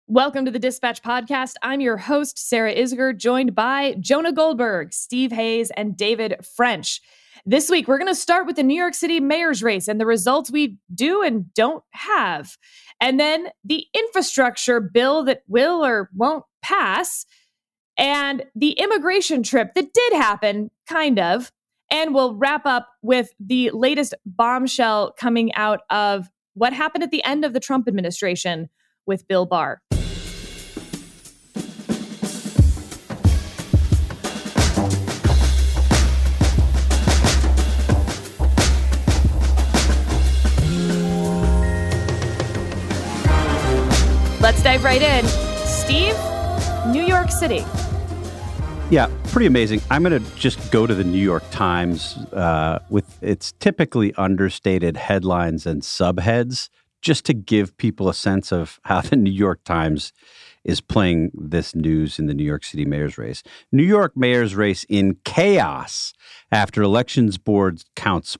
Welcome to the Dispatch Podcast. I'm your host, Sarah Isger, joined by Jonah Goldberg, Steve Hayes, and David French. This week, we're going to start with the New York City mayor's race and the results we do and don't have. And then the infrastructure bill that will or won't pass, and the immigration trip that did happen, kind of. And we'll wrap up with the latest bombshell coming out of what happened at the end of the Trump administration with Bill Barr. Let's dive right in. Steve, New York City. Yeah, pretty amazing. I'm going to just go to the New York Times with its typically understated headlines and subheads, just to give people a sense of how the New York Times is playing this news in the New York City mayor's race. New York mayor's race in chaos after elections board counts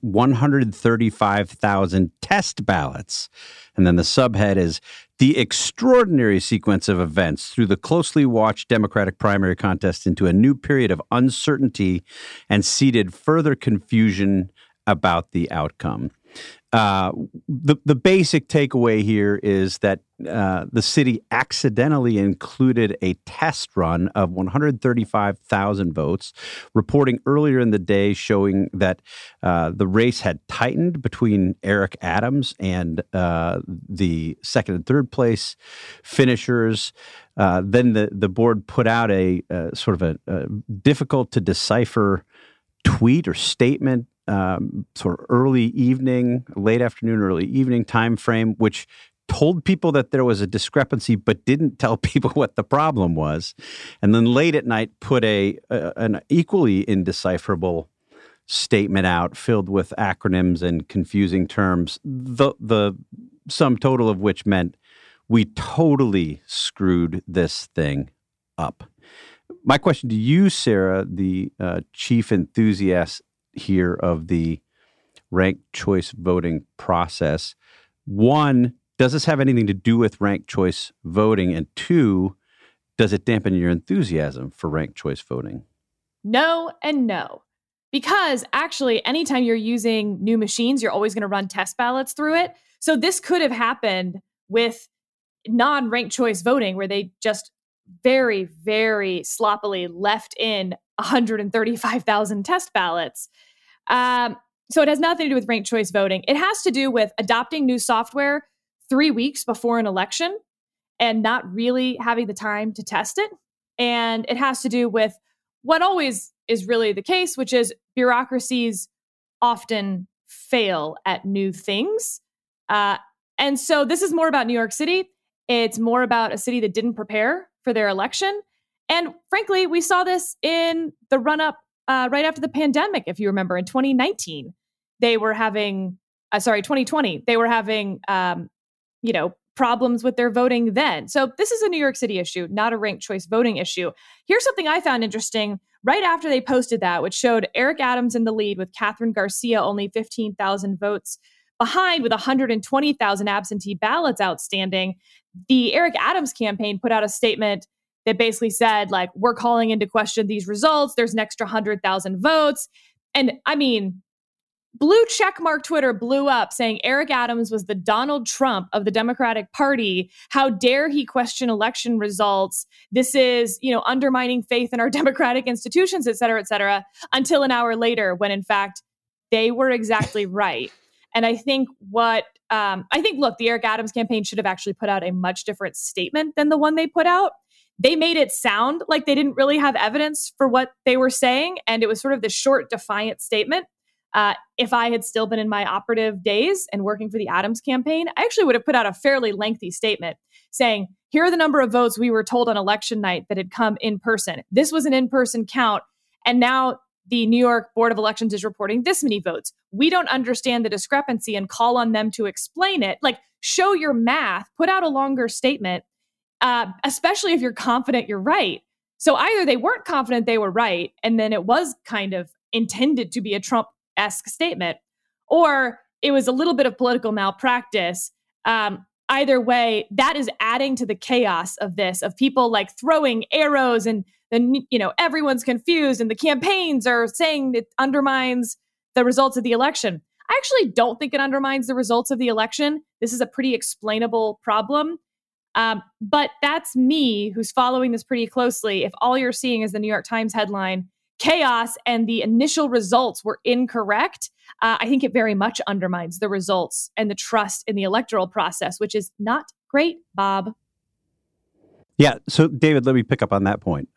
135,000 test ballots. And then the subhead is the extraordinary sequence of events through the closely watched Democratic primary contest into a new period of uncertainty and seeded further confusion about the outcome. The basic takeaway here is that the city accidentally included a test run of 135,000 votes, reporting earlier in the day showing that the race had tightened between Eric Adams and the second and third place finishers. Then the board put out a sort of a difficult to decipher tweet or statement, sort of early evening, late afternoon, early evening time frame, which told people that there was a discrepancy, but didn't tell people what the problem was. And then late at night, put an equally indecipherable statement out filled with acronyms and confusing terms, the sum total of which meant we totally screwed this thing up. My question to you, Sarah, the chief enthusiast here of the ranked choice voting process. One, does this have anything to do with ranked choice voting? And two, does it dampen your enthusiasm for ranked choice voting? No and no. Because actually, anytime you're using new machines, you're always going to run test ballots through it. So this could have happened with non-ranked choice voting, where they just very, very sloppily left in 135,000 test ballots. So it has nothing to do with ranked choice voting. It has to do with adopting new software 3 weeks before an election and not really having the time to test it. And it has to do with what always is really the case, which is bureaucracies often fail at new things. And so this is more about New York City. It's more about a city that didn't prepare for their election. And frankly, we saw this in the run-up right after the pandemic. If you remember, in 2019, they were having, 2020, they were having, problems with their voting then. So this is a New York City issue, not a ranked choice voting issue. Here's something I found interesting. Right after they posted that, which showed Eric Adams in the lead with Catherine Garcia only 15,000 votes behind with 120,000 absentee ballots outstanding, the Eric Adams campaign put out a statement that basically said, like, we're calling into question these results. There's an extra 100,000 votes. And I mean, blue checkmark Twitter blew up saying Eric Adams was the Donald Trump of the Democratic Party. How dare he question election results? This is, undermining faith in our democratic institutions, et cetera, until an hour later when in fact they were exactly right. And I think look, the Eric Adams campaign should have actually put out a much different statement than the one they put out. They made it sound like they didn't really have evidence for what they were saying. And it was sort of this short, defiant statement. If I had still been in my operative days and working for the Adams campaign, I actually would have put out a fairly lengthy statement saying, here are the number of votes we were told on election night that had come in person. This was an in-person count. And now the New York Board of Elections is reporting this many votes. We don't understand the discrepancy and call on them to explain it. Like, show your math, put out a longer statement, especially if you're confident you're right. So either they weren't confident they were right, and then it was kind of intended to be a Trump-esque statement, or it was a little bit of political malpractice. either way, that is adding to the chaos of this, of people like throwing arrows, and then, everyone's confused and the campaigns are saying it undermines the results of the election. I actually don't think it undermines the results of the election. This is a pretty explainable problem. But that's me, who's following this pretty closely. If all you're seeing is the New York Times headline, chaos, and the initial results were incorrect, I think it very much undermines the results and the trust in the electoral process, which is not great, Bob. Yeah. So, David, let me pick up on that point.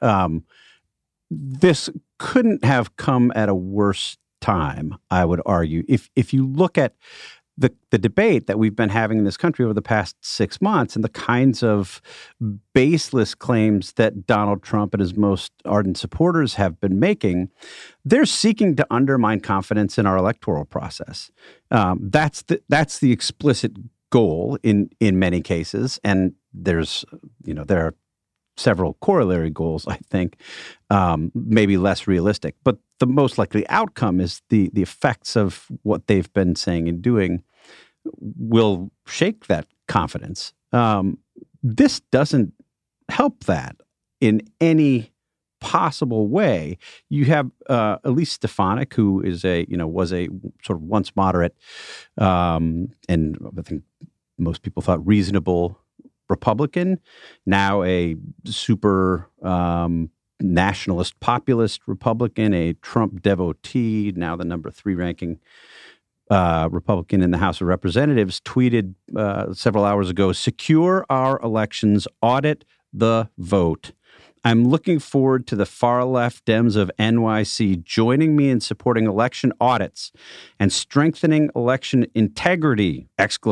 This couldn't have come at a worse time, I would argue. If you look at the debate that we've been having in this country over the past 6 months and the kinds of baseless claims that Donald Trump and his most ardent supporters have been making, they're seeking to undermine confidence in our electoral process. That's the explicit goal in many cases, and there are several corollary goals, I think, maybe less realistic. But the most likely outcome is the effects of what they've been saying and doing will shake that confidence. This doesn't help that in any possible way. You have Elise Stefanik, who is was a sort of once moderate, and I think most people thought reasonable Republican, now a super nationalist populist Republican, a Trump devotee, now the number 3 ranking Republican in the House of Representatives, tweeted several hours ago, "Secure our elections, audit the vote. I'm looking forward to the far-left Dems of NYC joining me in supporting election audits and strengthening election integrity!"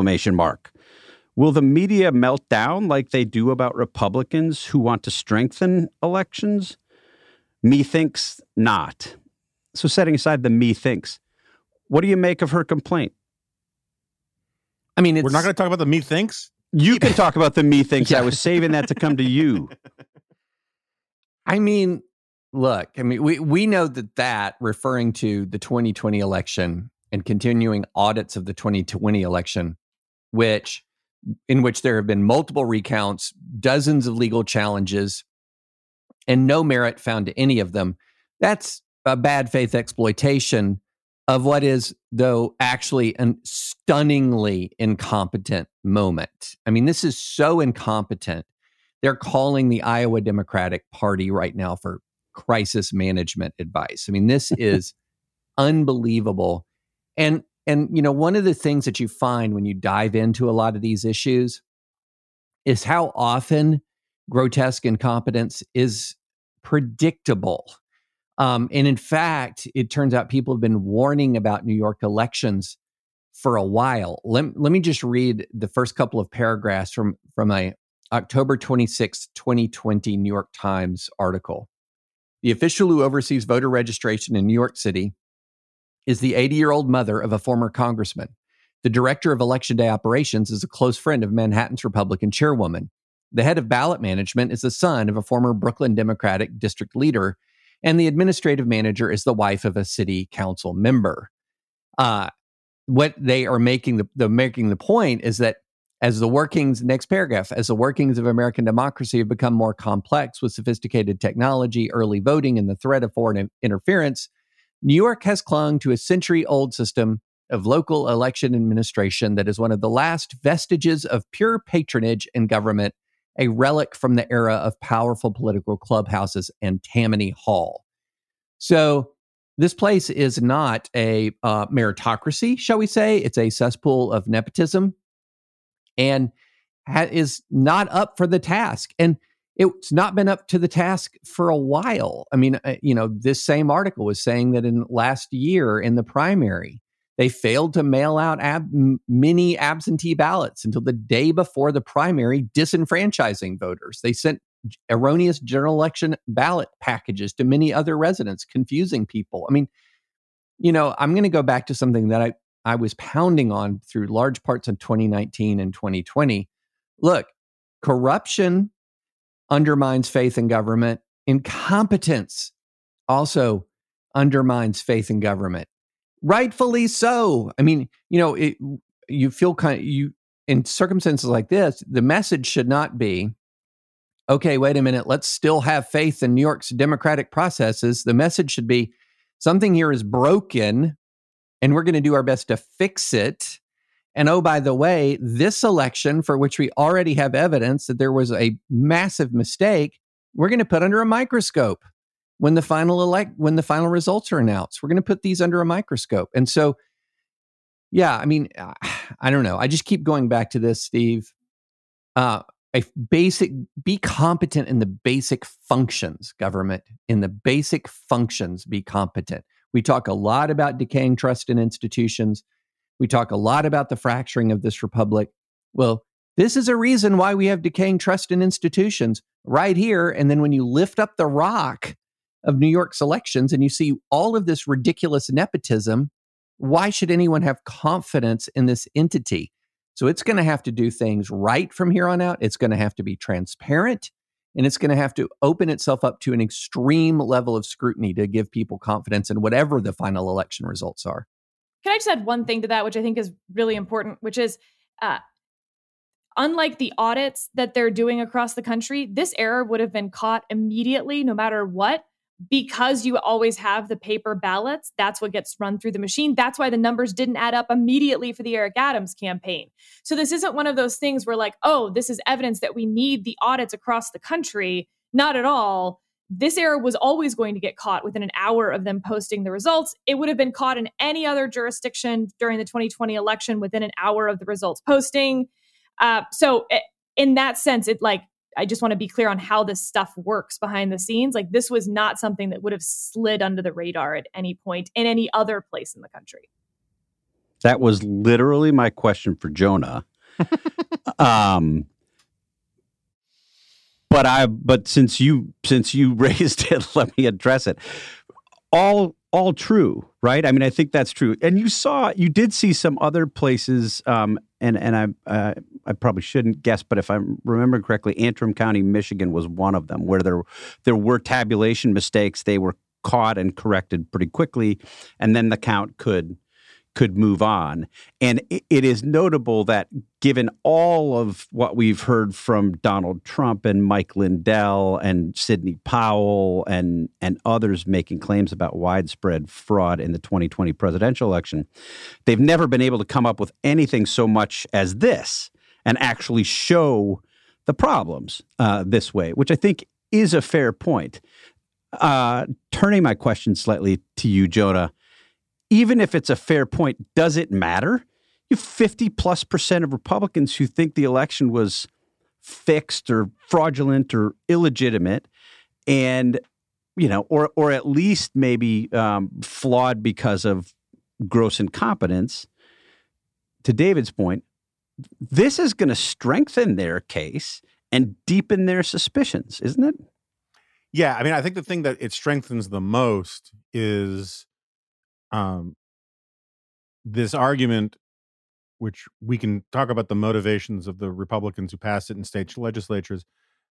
Will the media melt down like they do about Republicans who want to strengthen elections? Methinks not. So setting aside the methinks, what do you make of her complaint? I mean, we're not going to talk about the methinks? You can talk about the methinks. Yeah. I was saving that to come to you. I mean, look, we know that referring to the 2020 election and continuing audits of the 2020 election, in which there have been multiple recounts, dozens of legal challenges, and no merit found to any of them. That's a bad faith exploitation of what is, though, actually a stunningly incompetent moment. I mean, this is so incompetent. They're calling the Iowa Democratic Party right now for crisis management advice. I mean, this is unbelievable. And one of the things that you find when you dive into a lot of these issues is how often grotesque incompetence is predictable. And in fact, it turns out people have been warning about New York elections for a while. Let me just read the first couple of paragraphs from a October 26, 2020 New York Times article. The official who oversees voter registration in New York City is the 80-year-old mother of a former congressman. The director of election day operations is a close friend of Manhattan's Republican chairwoman. The head of ballot management is the son of a former Brooklyn Democratic district leader, and the administrative manager is the wife of a city council member. What they are making the point is that next paragraph, as the workings of American democracy have become more complex with sophisticated technology, early voting, and the threat of foreign interference, New York has clung to a century-old system of local election administration that is one of the last vestiges of pure patronage in government, a relic from the era of powerful political clubhouses and Tammany Hall. So this place is not a meritocracy, shall we say. It's a cesspool of nepotism and is not up for the task. And it's not been up to the task for a while. I mean, this same article was saying that in last year in the primary, they failed to mail out many absentee ballots until the day before the primary, disenfranchising voters. They sent erroneous general election ballot packages to many other residents, confusing people. I mean, I'm going to go back to something that I was pounding on through large parts of 2019 and 2020. Look, corruption undermines faith in government. Incompetence also undermines faith in government. Rightfully so. I mean, you feel in circumstances like this, the message should not be, okay, wait a minute, let's still have faith in New York's democratic processes. The message should be, something here is broken, and we're going to do our best to fix it. And oh, by the way, this election, for which we already have evidence that there was a massive mistake, we're going to put under a microscope when the final results are announced. We're going to put these under a microscope. And so, yeah, I mean, I don't know. I just keep going back to this, Steve. Be competent in the basic functions, government. In the basic functions, be competent. We talk a lot about decaying trust in institutions. We talk a lot about the fracturing of this republic. Well, this is a reason why we have decaying trust in institutions right here. And then when you lift up the rock of New York's elections and you see all of this ridiculous nepotism, why should anyone have confidence in this entity? So it's going to have to do things right from here on out. It's going to have to be transparent, and it's going to have to open itself up to an extreme level of scrutiny to give people confidence in whatever the final election results are. Can I just add one thing to that, which I think is really important, which is unlike the audits that they're doing across the country, this error would have been caught immediately, no matter what, because you always have the paper ballots. That's what gets run through the machine. That's why the numbers didn't add up immediately for the Eric Adams campaign. So this isn't one of those things where like, oh, this is evidence that we need the audits across the country. Not at all. This error was always going to get caught within an hour of them posting the results. It would have been caught in any other jurisdiction during the 2020 election within an hour of the results posting. In that sense, I just want to be clear on how this stuff works behind the scenes. Like, this was not something that would have slid under the radar at any point in any other place in the country. That was literally my question for Jonah. But since you raised it, let me address it. All true, right? I mean, I think that's true. And you did see some other places, and I probably shouldn't guess, but if I remember correctly, Antrim County, Michigan was one of them, where there were tabulation mistakes. They were caught and corrected pretty quickly, and then the count could move on. And it is notable that given all of what we've heard from Donald Trump and Mike Lindell and Sidney Powell and others making claims about widespread fraud in the 2020 presidential election, they've never been able to come up with anything so much as this and actually show the problems this way, which I think is a fair point. Turning my question slightly to you, Jonah, even if it's a fair point, does it matter? You have 50+% of Republicans who think the election was fixed or fraudulent or illegitimate, and or at least maybe flawed because of gross incompetence. To David's point, this is going to strengthen their case and deepen their suspicions, isn't it? Yeah, I mean, I think the thing that it strengthens the most is this argument, which we can talk about the motivations of the Republicans who passed it in state legislatures,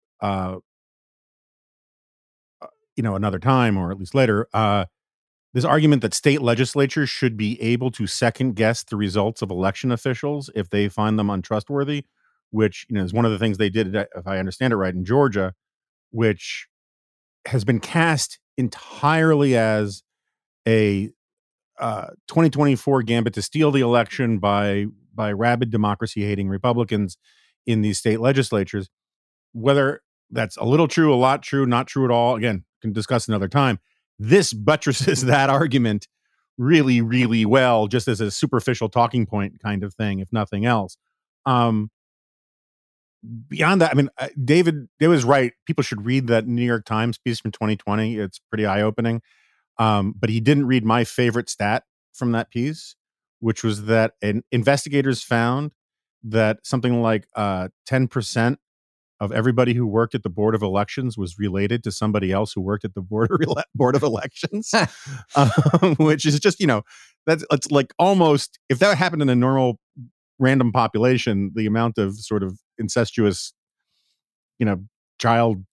another time, or at least later. This argument that state legislatures should be able to second guess the results of election officials if they find them untrustworthy, which is one of the things they did, if I understand it right, in Georgia, which has been cast entirely as a 2024 gambit to steal the election by rabid democracy-hating Republicans in these state legislatures. Whether that's a little true, a lot true, not true at all, again, can discuss another time. This buttresses that argument really, really well, just as a superficial talking point kind of thing, if nothing else. Beyond that, I mean, David was right. People should read that New York Times piece from 2020. It's pretty eye-opening. But he didn't read my favorite stat from that piece, which was that investigators found that something like 10% of everybody who worked at the Board of Elections was related to somebody else who worked at the Board of Elections, which is just, it's like almost, if that happened in a normal random population, the amount of sort of incestuous, child,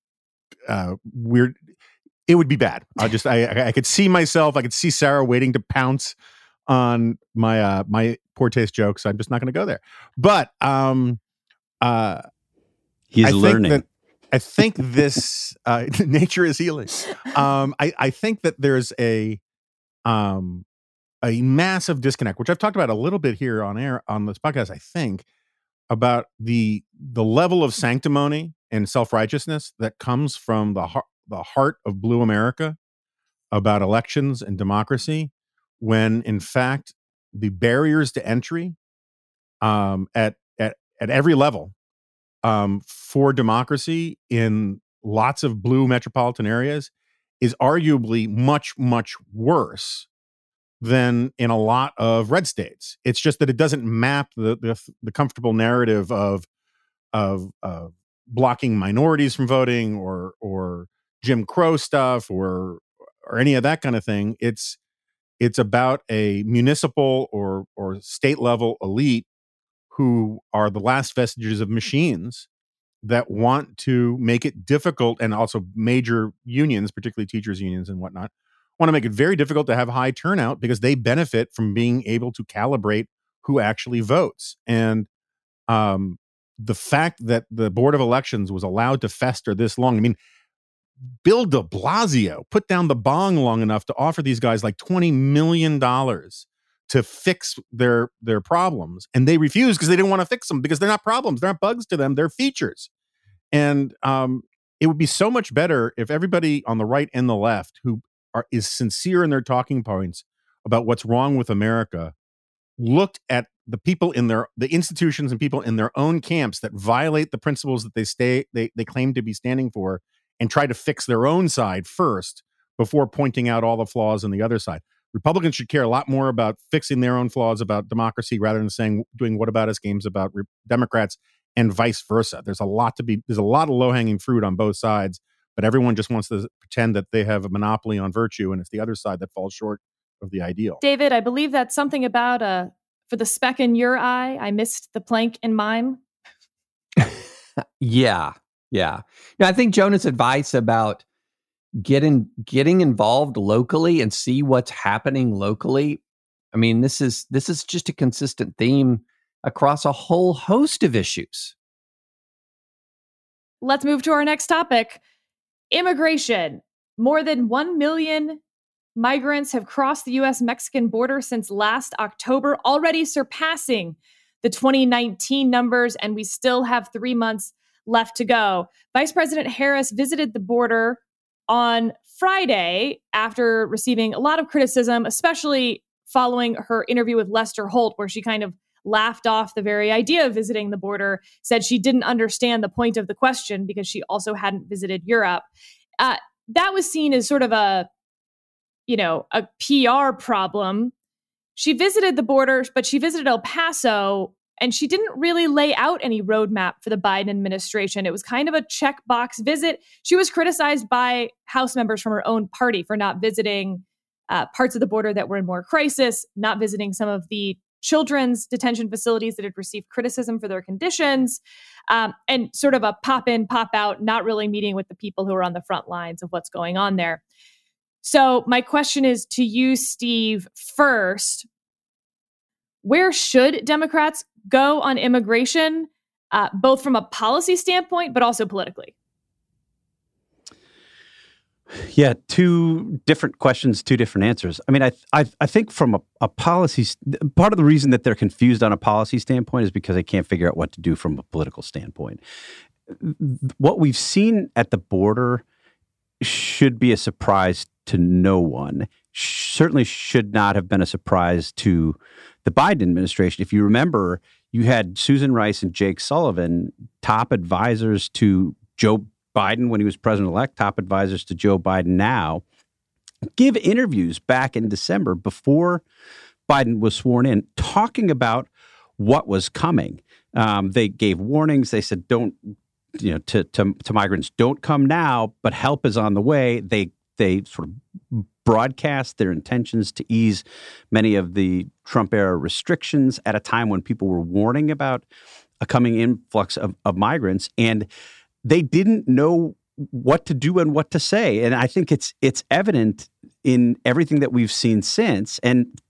weird, it would be bad. I could see myself, I could see Sarah waiting to pounce on my my poor taste jokes. I'm just not going to go there. But he's learning. I think this nature is healing. I think that there's a massive disconnect, which I've talked about a little bit here on air on this podcast. I think about the level of sanctimony and self-righteousness that comes from the heart of Blue America about elections and democracy, when in fact the barriers to entry at every level for democracy in lots of blue metropolitan areas is arguably much, much worse than in a lot of red states. It's just that it doesn't map the comfortable narrative of blocking minorities from voting or Jim Crow stuff or any of that kind of thing. It's about a municipal or state level elite who are the last vestiges of machines that want to make it difficult, and also major unions, particularly teachers unions and whatnot, want to make it very difficult to have high turnout because they benefit from being able to calibrate who actually votes. And the fact that the Board of Elections was allowed to fester this long, I mean, Bill de Blasio put down the bong long enough to offer these guys like $20 million to fix their problems. And they refused because they didn't want to fix them, because they're not problems. They're not bugs to them. They're features. And it would be so much better if everybody on the right and the left who is sincere in their talking points about what's wrong with America looked at the people in the institutions and people in their own camps that violate the principles that they claim to be standing for, and try to fix their own side first before pointing out all the flaws on the other side. Republicans should care a lot more about fixing their own flaws about democracy rather than doing whataboutis games about Democrats, and vice versa. There's a lot of low-hanging fruit on both sides, but everyone just wants to pretend that they have a monopoly on virtue, and it's the other side that falls short of the ideal. David, I believe that's something about for the speck in your eye, I missed the plank in mine. Yeah. No, I think Jonah's advice about getting involved locally and see what's happening locally. I mean, this is just a consistent theme across a whole host of issues. Let's move to our next topic. Immigration. More than 1 million migrants have crossed the U.S.-Mexican border since last October, already surpassing the 2019 numbers, and we still have 3 months left to go. Vice President Harris visited the border on Friday after receiving a lot of criticism, especially following her interview with Lester Holt, where she kind of laughed off the very idea of visiting the border, said she didn't understand the point of the question because she also hadn't visited Europe. That was seen as sort of a PR problem. She visited the border, but she visited El Paso, and she didn't really lay out any roadmap for the Biden administration. It was kind of a checkbox visit. She was criticized by House members from her own party for not visiting parts of the border that were in more crisis, not visiting some of the children's detention facilities that had received criticism for their conditions, and sort of a pop in, pop out, not really meeting with the people who are on the front lines of what's going on there. So my question is to you, Steve, first. Where should Democrats go on immigration, both from a policy standpoint, but also politically? Yeah, two different questions, two different answers. I mean, I think from a policy, part of the reason that they're confused on a policy standpoint is because they can't figure out what to do from a political standpoint. What we've seen at the border should be a surprise to no one. Certainly should not have been a surprise to the Biden administration. If you remember, you had Susan Rice and Jake Sullivan, top advisors to Joe Biden when he was president-elect, top advisors to Joe Biden now, give interviews back in December before Biden was sworn in, talking about what was coming. They gave warnings. They said, don't, to migrants, don't come now, but help is on the way. They sort of broadcast their intentions to ease many of the Trump-era restrictions at a time when people were warning about a coming influx of migrants, and they didn't know what to do and what to say. And I think it's evident in everything that we've seen since. And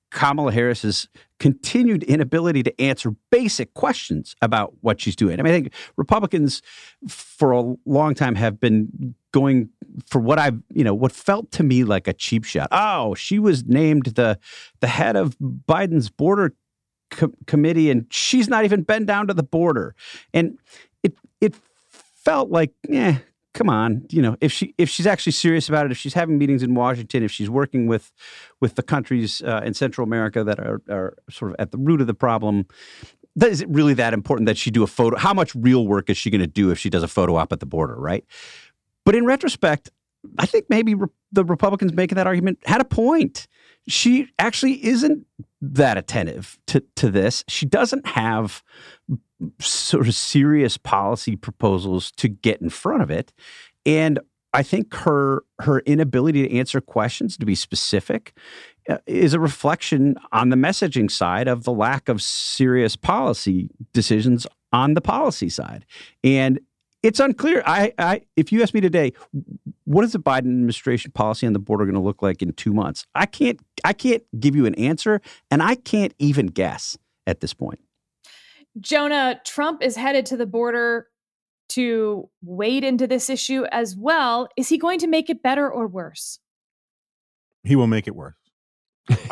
Kamala Harris's continued inability to answer basic questions about what she's doing. I mean, I think Republicans for a long time have been going for what felt to me like a cheap shot. Oh, she was named the head of Biden's border committee, and she's not even been down to the border. And it felt like, come on, if she's actually serious about it, if she's having meetings in Washington, if she's working with the countries in Central America that are sort of at the root of the problem, is it really that important that she do a photo? How much real work is she going to do if she does a photo op at the border, right? But in retrospect, I think maybe the Republicans making that argument had a point. She actually isn't that attentive to this. She doesn't have sort of serious policy proposals to get in front of it. And I think her inability to answer questions, to be specific, is a reflection on the messaging side of the lack of serious policy decisions on the policy side. And it's unclear. If you ask me today, what is the Biden administration policy on the border going to look like in 2 months? I can't give you an answer, and I can't even guess at this point. Jonah, Trump is headed to the border to wade into this issue as well. Is he going to make it better or worse? He will make it worse. Look,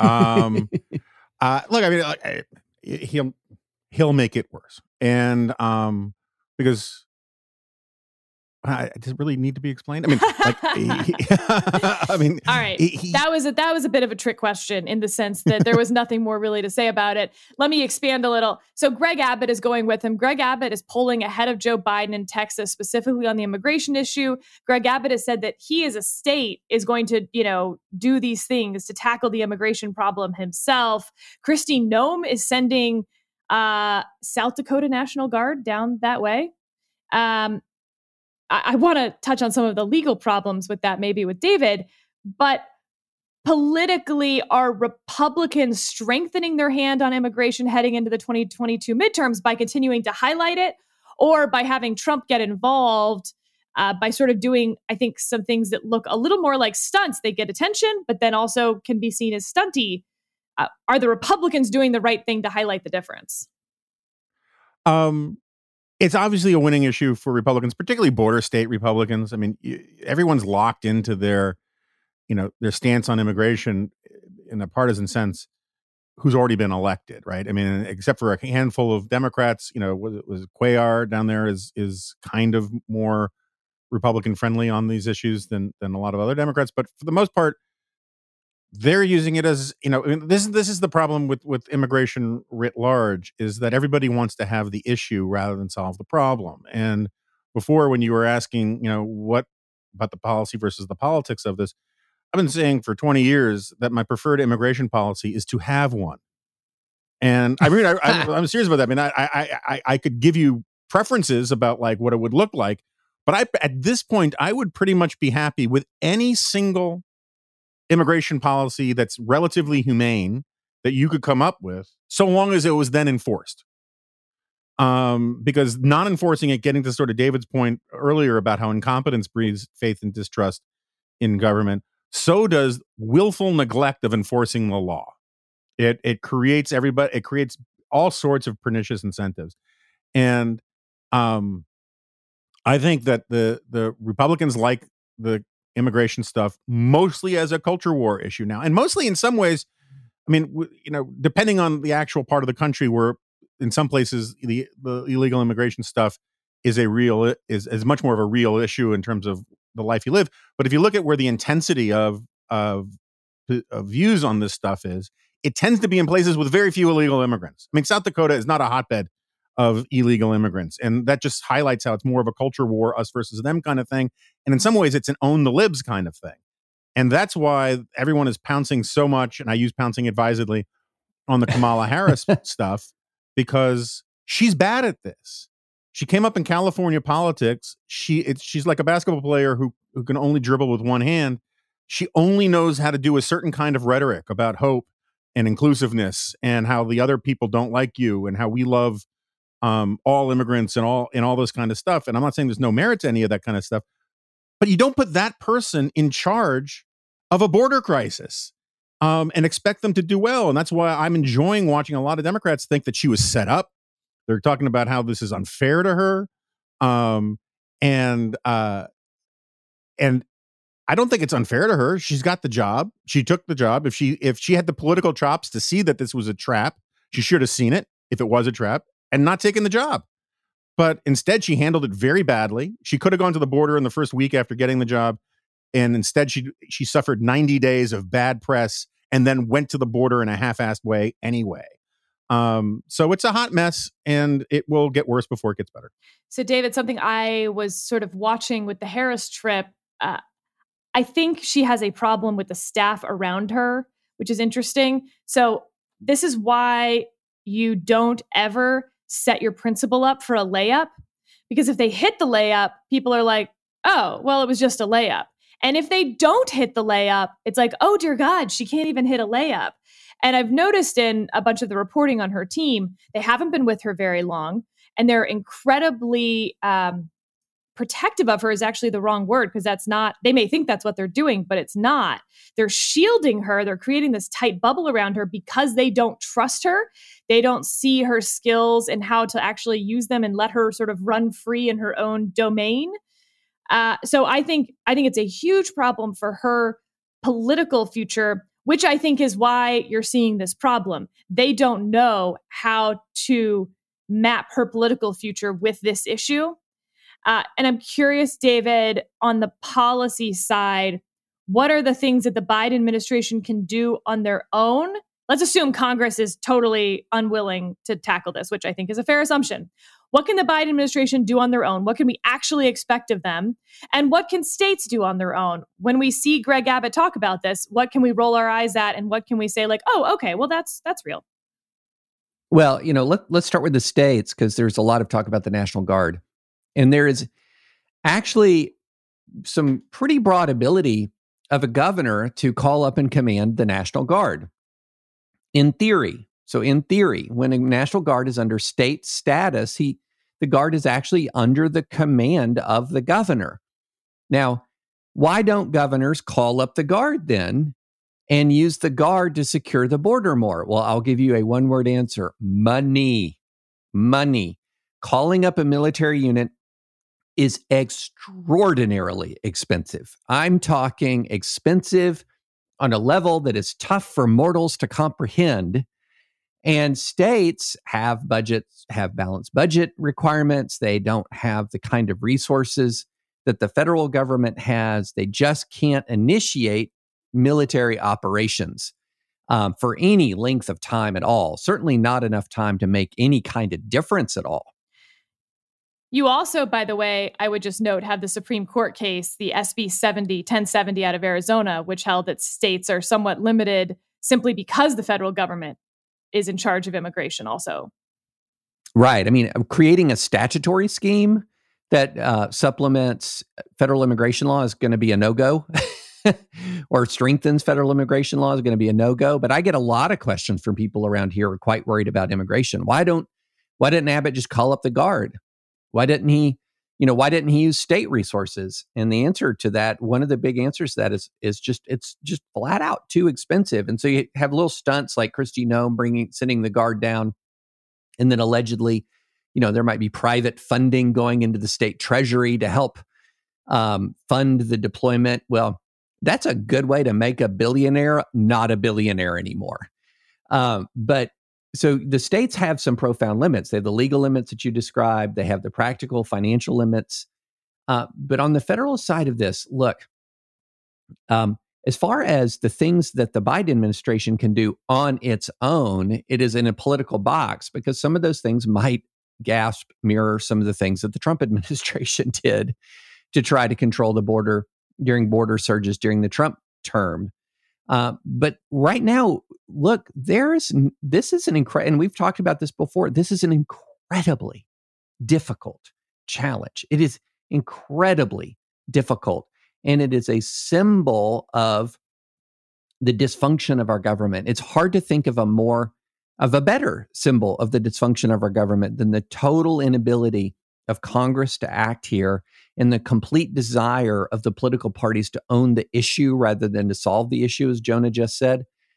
I mean, he'll make it worse, and because. Does it really need to be explained? I mean, all right. That was a bit of a trick question in the sense that there was nothing more really to say about it. Let me expand a little. So Greg Abbott is going with him. Greg Abbott is polling ahead of Joe Biden in Texas, specifically on the immigration issue. Greg Abbott has said that he as a state is going to, do these things to tackle the immigration problem himself. Kristi Noem is sending South Dakota National Guard down that way. I want to touch on some of the legal problems with that, maybe with David, but politically, are Republicans strengthening their hand on immigration heading into the 2022 midterms by continuing to highlight it, or by having Trump get involved by sort of doing, I think, some things that look a little more like stunts? They get attention, but then also can be seen as stunty. Are the Republicans doing the right thing to highlight the difference? It's obviously a winning issue for Republicans, particularly border state Republicans. I mean, everyone's locked into their stance on immigration in a partisan sense, who's already been elected, right? I mean, except for a handful of Democrats, was Cuellar down there is kind of more Republican friendly on these issues than a lot of other Democrats. But for the most part, they're using it as, this is the problem with immigration writ large, is that everybody wants to have the issue rather than solve the problem. And before, when you were asking, what about the policy versus the politics of this, I've been saying for 20 years that my preferred immigration policy is to have one. And I mean, I'm serious about that. I mean, I could give you preferences about like what it would look like, but at this point, I would pretty much be happy with any single immigration policy that's relatively humane that you could come up with, so long as it was then enforced. Because not enforcing it, getting to sort of David's point earlier about how incompetence breeds faith and distrust in government, so does willful neglect of enforcing the law. It creates all sorts of pernicious incentives. And I think that the Republicans like the immigration stuff mostly as a culture war issue now, and mostly in some ways, I mean, depending on the actual part of the country, where in some places the illegal immigration stuff is much more of a real issue in terms of the life you live. But if you look at where the intensity of views on this stuff is, it tends to be in places with very few illegal immigrants. I mean, South Dakota is not a hotbed of illegal immigrants. And that just highlights how it's more of a culture war, us versus them kind of thing. And in some ways, it's an own the libs kind of thing. And that's why everyone is pouncing so much, and I use pouncing advisedly, on the Kamala Harris stuff, because she's bad at this. She came up in California politics. She's like a basketball player who can only dribble with one hand. She only knows how to do a certain kind of rhetoric about hope and inclusiveness and how the other people don't like you and how we love all immigrants and all this kind of stuff. And I'm not saying there's no merit to any of that kind of stuff, but you don't put that person in charge of a border crisis. and expect them to do well. And that's why I'm enjoying watching a lot of Democrats think that she was set up. They're talking about how this is unfair to her. And I don't think it's unfair to her. She's got the job. She took the job. If she had the political chops to see that this was a trap, she should have seen it if it was a trap and not taken the job. But instead, she handled it very badly. She could have gone to the border in the first week after getting the job. And instead, she suffered 90 days of bad press and then went to the border in a half-assed way anyway. So it's a hot mess, and it will get worse before it gets better. So, David, something I was sort of watching with the Harris trip, I think she has a problem with the staff around her, which is interesting. So this is why you don't ever set your principal up for a layup, because if they hit the layup, people are like, oh, well, it was just a layup. And if they don't hit the layup, it's like, oh, dear God, she can't even hit a layup. And I've noticed in a bunch of the reporting on her team, they haven't been with her very long, and they're incredibly protective of her is actually the wrong word, because that's not, they may think that's what they're doing, but it's not. They're shielding her. They're creating this tight bubble around her because they don't trust her. They don't see her skills and how to actually use them and let her sort of run free in her own domain. So I think it's a huge problem for her political future, which I think is why you're seeing this problem. They don't know how to map her political future with this issue. And I'm curious, David, on the policy side, what are the things that the Biden administration can do on their own? Let's assume Congress is totally unwilling to tackle this, which I think is a fair assumption. What can the Biden administration do on their own? What can we actually expect of them? And what can states do on their own? When we see Greg Abbott talk about this, what can we roll our eyes at? And what can we say like, oh, okay, well, that's real. Well, let's start with the states, because there's a lot of talk about the National Guard. And there is actually some pretty broad ability of a governor to call up and command the National Guard. In theory. So in theory, when a National Guard is under state status, the Guard is actually under the command of the governor. Now, why don't governors call up the Guard then and use the Guard to secure the border more? Well, I'll give you a one-word answer. Money. Calling up a military unit is extraordinarily expensive. I'm talking expensive on a level that is tough for mortals to comprehend. And states have budgets, have balanced budget requirements. They don't have the kind of resources that the federal government has. They just can't initiate military operations for any length of time at all. Certainly not enough time to make any kind of difference at all. You also, by the way, I would just note, have the Supreme Court case, the SB 1070 out of Arizona, which held that states are somewhat limited simply because the federal government is in charge of immigration also. Right. I mean, creating a statutory scheme that supplements federal immigration law is going to be a no-go or strengthens federal immigration law is going to be a no-go. But I get a lot of questions from people around here who are quite worried about immigration. Why didn't Abbott just call up the Guard? Why didn't he use state resources? And the answer to that, one of the big answers to that is it's just flat out too expensive. And so you have little stunts like Kristi Noem sending the Guard down, and then allegedly, there might be private funding going into the state treasury to help fund the deployment. Well, that's a good way to make a billionaire not a billionaire anymore. But so the states have some profound limits. They have the legal limits that you described. They have the practical financial limits. But on the federal side of this, look, as far as the things that the Biden administration can do on its own, it is in a political box, because some of those things might mirror some of the things that the Trump administration did to try to control the border during border surges during the Trump term. But right now, look, this is an incredible, and we've talked about this before, this is an incredibly difficult challenge. It is incredibly difficult, and it is a symbol of the dysfunction of our government. It's hard to think of a better symbol of the dysfunction of our government than the total inability of Congress to act here, and the complete desire of the political parties to own the issue rather than to solve the issue, as Jonah just said.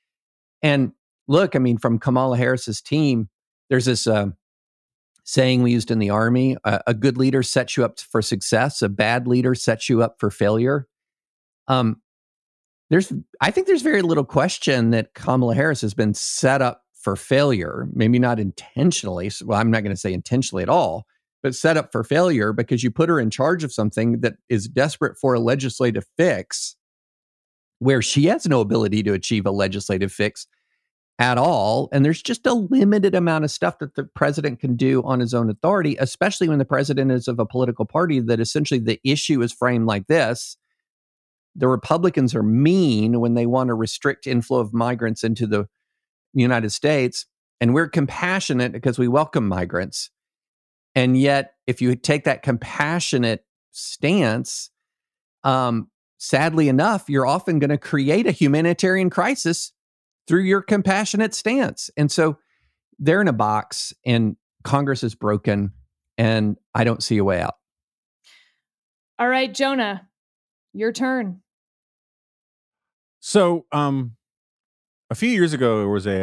And look, I mean, from Kamala Harris's team, there's this saying we used in the Army, a good leader sets you up for success. A bad leader sets you up for failure. I think there's very little question that Kamala Harris has been set up for failure, maybe not intentionally. Well, I'm not going to say intentionally at all, but set up for failure because you put her in charge of something that is desperate for a legislative fix where she has no ability to achieve a legislative fix at all. And there's just a limited amount of stuff that the president can do on his own authority, especially when the president is of a political party that essentially the issue is framed like this. The Republicans are mean when they want to restrict inflow of migrants into the United States, and we're compassionate because we welcome migrants. And yet, if you take that compassionate stance, sadly enough, you're often going to create a humanitarian crisis through your compassionate stance. And so they're in a box, and Congress is broken, and I don't see a way out. All right, Jonah, your turn. So, a few years ago, there was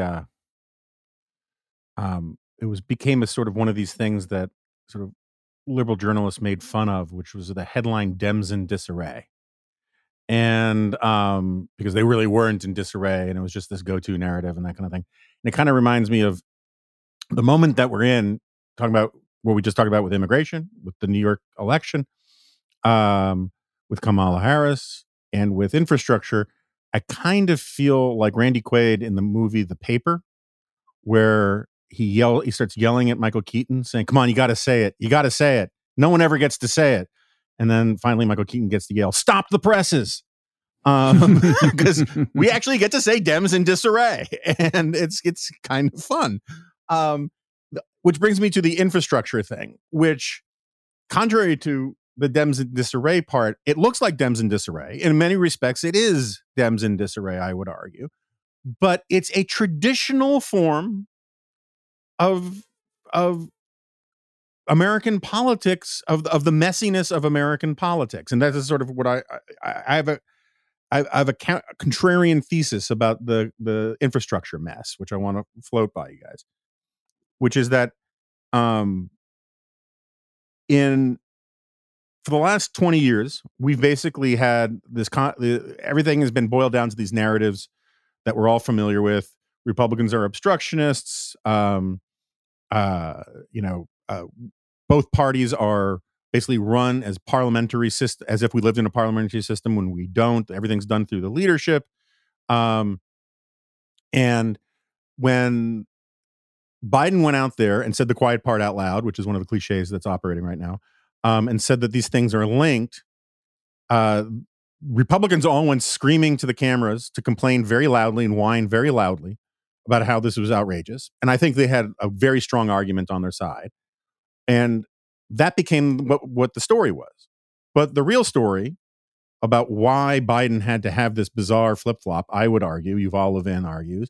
became a sort of one of these things that sort of liberal journalists made fun of, which was the headline "Dems in disarray," and because they really weren't in disarray, and it was just this go-to narrative and that kind of thing. And it kind of reminds me of the moment that we're in, talking about what we just talked about with immigration, with the New York election, with Kamala Harris, and with infrastructure. I kind of feel like Randy Quaid in the movie The Paper, where he starts yelling at Michael Keaton, saying, "Come on, you got to say it. You got to say it. No one ever gets to say it." And then finally, Michael Keaton gets to yell, "Stop the presses," because we actually get to say "Dems in disarray," and it's kind of fun. Which brings me to the infrastructure thing, which, contrary to the Dems in disarray part, it looks like Dems in disarray. In many respects, it is Dems in disarray, I would argue. But it's a traditional form of American politics, of the messiness of American politics. And that is sort of what I have a contrarian thesis about the infrastructure mess, which I want to float by you guys, which is that for the last 20 years, we've basically had this, everything has been boiled down to these narratives that we're all familiar with. Republicans are obstructionists. Both parties are basically run as parliamentary system, as if we lived in a parliamentary system when we don't. Everything's done through the leadership. And when Biden went out there and said the quiet part out loud, which is one of the cliches that's operating right now, and said that these things are linked, Republicans all went screaming to the cameras to complain very loudly and whine very loudly about how this was outrageous. And I think they had a very strong argument on their side. And that became what the story was. But the real story about why Biden had to have this bizarre flip-flop, I would argue, Yuval Levin argues,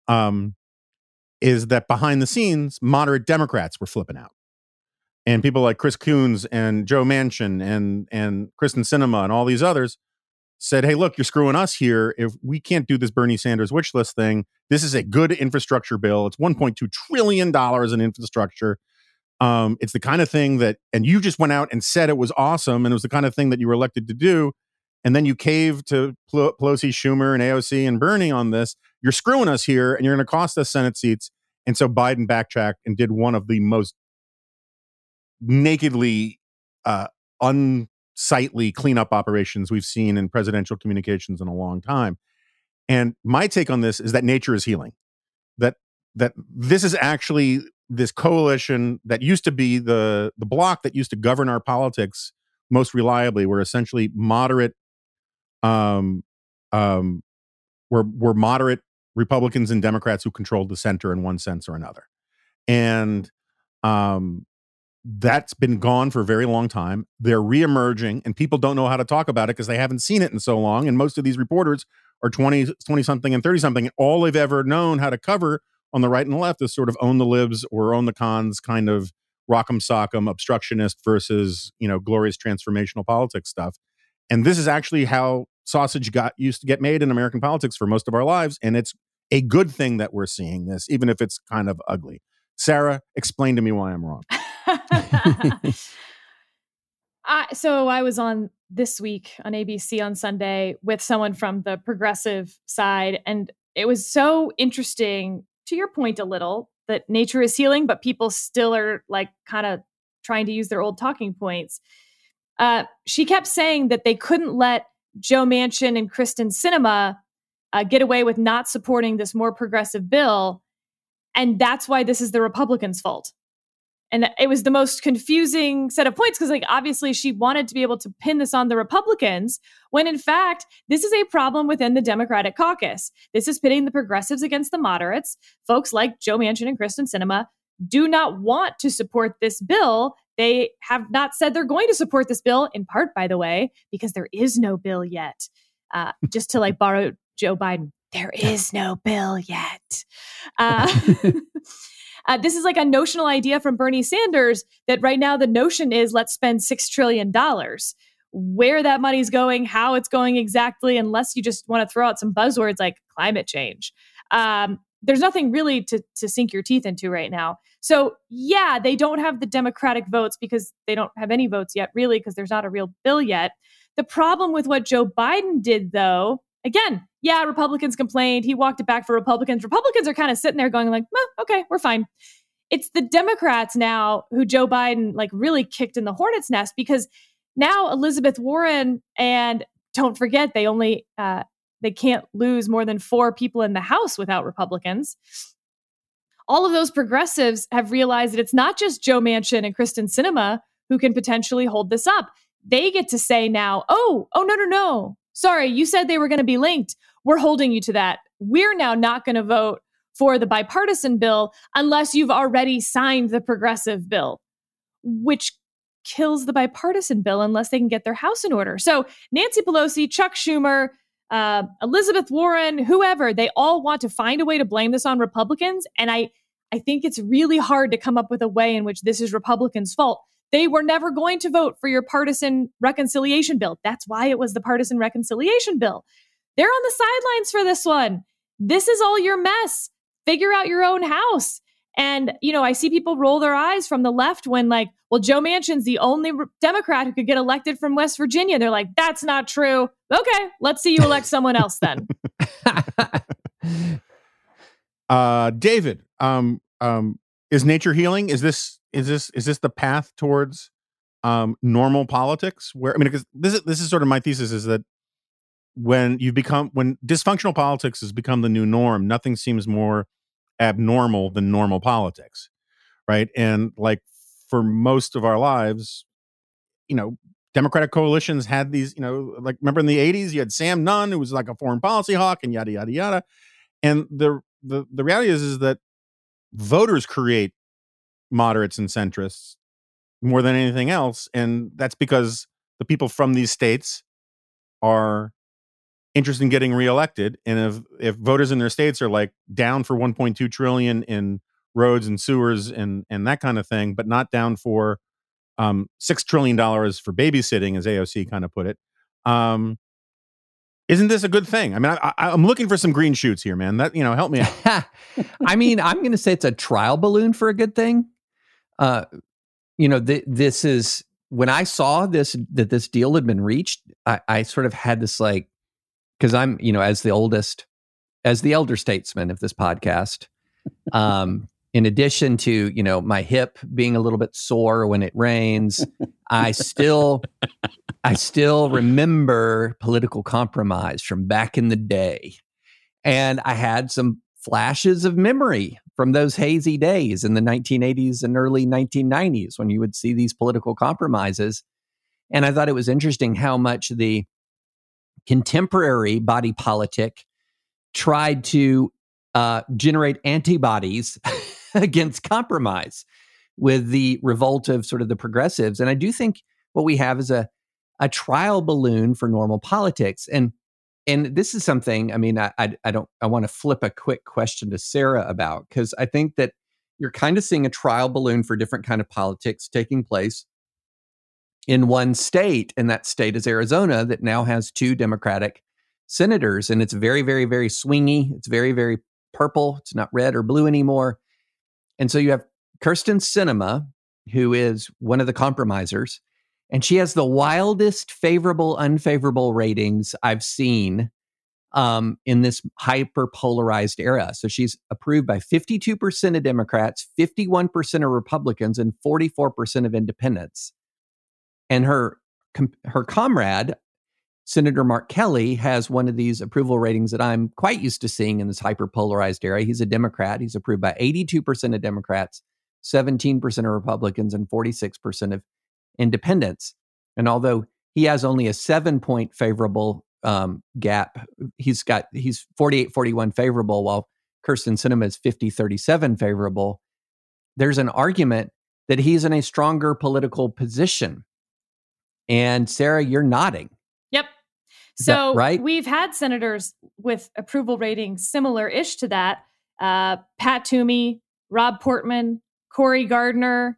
is that behind the scenes, moderate Democrats were flipping out. And people like Chris Coons and Joe Manchin and Kristen Sinema and all these others said, "Hey, look, you're screwing us here. If we can't do this Bernie Sanders wish list thing, this is a good infrastructure bill. It's $1.2 trillion in infrastructure. It's the kind of thing that, and you just went out and said it was awesome, and it was the kind of thing that you were elected to do, and then you caved to Pelosi, Schumer, and AOC and Bernie on this. You're screwing us here, and you're going to cost us Senate seats." And so Biden backtracked and did one of the most nakedly unsightly cleanup operations we've seen in presidential communications in a long time. And my take on this is that nature is healing. That this is actually this coalition that used to be the bloc that used to govern our politics most reliably. Were essentially moderate, were moderate Republicans and Democrats who controlled the center in one sense or another. And that's been gone for a very long time. They're reemerging, and people don't know how to talk about it because they haven't seen it in so long. And most of these reporters are 20-something and 30-something. All they've ever known how to cover on the right and the left is sort of own the libs or own the cons, kind of rock'em sock'em obstructionist versus, glorious transformational politics stuff. And this is actually how sausage used to get made in American politics for most of our lives. And it's a good thing that we're seeing this, even if it's kind of ugly. Sarah, explain to me why I'm wrong. So I was on This Week on ABC on Sunday with someone from the progressive side, and it was so interesting, to your point a little, that nature is healing, but people still are like kind of trying to use their old talking points. She kept saying that they couldn't let Joe Manchin and Kyrsten Sinema get away with not supporting this more progressive bill, and that's why this is the Republicans' fault. And it was the most confusing set of points because, like, obviously she wanted to be able to pin this on the Republicans when, in fact, this is a problem within the Democratic caucus. This is pitting the progressives against the moderates. Folks like Joe Manchin and Kyrsten Sinema do not want to support this bill. They have not said they're going to support this bill, in part, by the way, because there is no bill yet. Just to like borrow Joe Biden, there is no bill yet. This is like a notional idea from Bernie Sanders that right now the notion is let's spend $6 trillion. Where that money's going, how it's going exactly, unless you just want to throw out some buzzwords like climate change. There's nothing really to sink your teeth into right now. So yeah, they don't have the Democratic votes because they don't have any votes yet, really, because there's not a real bill yet. The problem with what Joe Biden did, though, again, yeah, Republicans complained. He walked it back for Republicans. Republicans are kind of sitting there going like, okay, we're fine. It's the Democrats now who Joe Biden like really kicked in the hornet's nest because now Elizabeth Warren, and don't forget, they can't lose more than 4 people in the House without Republicans. All of those progressives have realized that it's not just Joe Manchin and Kyrsten Sinema who can potentially hold this up. They get to say now, oh, no. Sorry, you said they were going to be linked. We're holding you to that. We're now not going to vote for the bipartisan bill unless you've already signed the progressive bill, which kills the bipartisan bill unless they can get their house in order. So Nancy Pelosi, Chuck Schumer, Elizabeth Warren, whoever, they all want to find a way to blame this on Republicans. And I think it's really hard to come up with a way in which this is Republicans' fault. They were never going to vote for your partisan reconciliation bill. That's why it was the partisan reconciliation bill. They're on the sidelines for this one. This is all your mess. Figure out your own house. And, I see people roll their eyes from the left when like, well, Joe Manchin's the only Democrat who could get elected from West Virginia. They're like, that's not true. Okay, let's see you elect someone else then. David, is nature healing? Is this the path towards normal politics? Because this is sort of my thesis, is that when dysfunctional politics has become the new norm, nothing seems more abnormal than normal politics, right? And like for most of our lives, Democratic coalitions had these, like remember in the 80s, you had Sam Nunn, who was like a foreign policy hawk, and yada yada yada. And the reality is that voters create moderates and centrists more than anything else, and that's because the people from these states are interested in getting reelected. And if voters in their states are like down for 1.2 trillion in roads and sewers and that kind of thing, but not down for $6 trillion for babysitting, as AOC kind of put it, isn't this a good thing? I mean, I'm looking for some green shoots here, man. That help me out. I mean, I'm going to say it's a trial balloon for a good thing. This is when I saw that this deal had been reached. I sort of had this like, because I'm, as the elder statesman of this podcast, in addition to, my hip being a little bit sore when it rains, I still remember political compromise from back in the day. And I had some flashes of memory from those hazy days in the 1980s and early 1990s when you would see these political compromises. And I thought it was interesting how much the contemporary body politic tried to generate antibodies against compromise with the revolt of sort of the progressives. And I do think what we have is a trial balloon for normal politics. And this is something, I mean, I want to flip a quick question to Sarah about, because I think that you're kind of seeing a trial balloon for different kind of politics taking place in one state, and that state is Arizona, that now has 2 Democratic senators. And it's very, very, very swingy. It's very, very purple. It's not red or blue anymore. And so you have Kyrsten Sinema, who is one of the compromisers, and she has the wildest favorable, unfavorable ratings I've seen in this hyper-polarized era. So she's approved by 52% of Democrats, 51% of Republicans, and 44% of independents. And her comrade, Senator Mark Kelly, has one of these approval ratings that I'm quite used to seeing in this hyper-polarized era. He's a Democrat. He's approved by 82% of Democrats, 17% of Republicans, and 46% of independents. And although he has only a 7-point favorable gap, he's 48-41 favorable, while Kyrsten Sinema is 50-37 favorable. There's an argument that he's in a stronger political position. And Sarah, you're nodding. Yep. So right? We've had senators with approval ratings similar-ish to that. Pat Toomey, Rob Portman, Cory Gardner.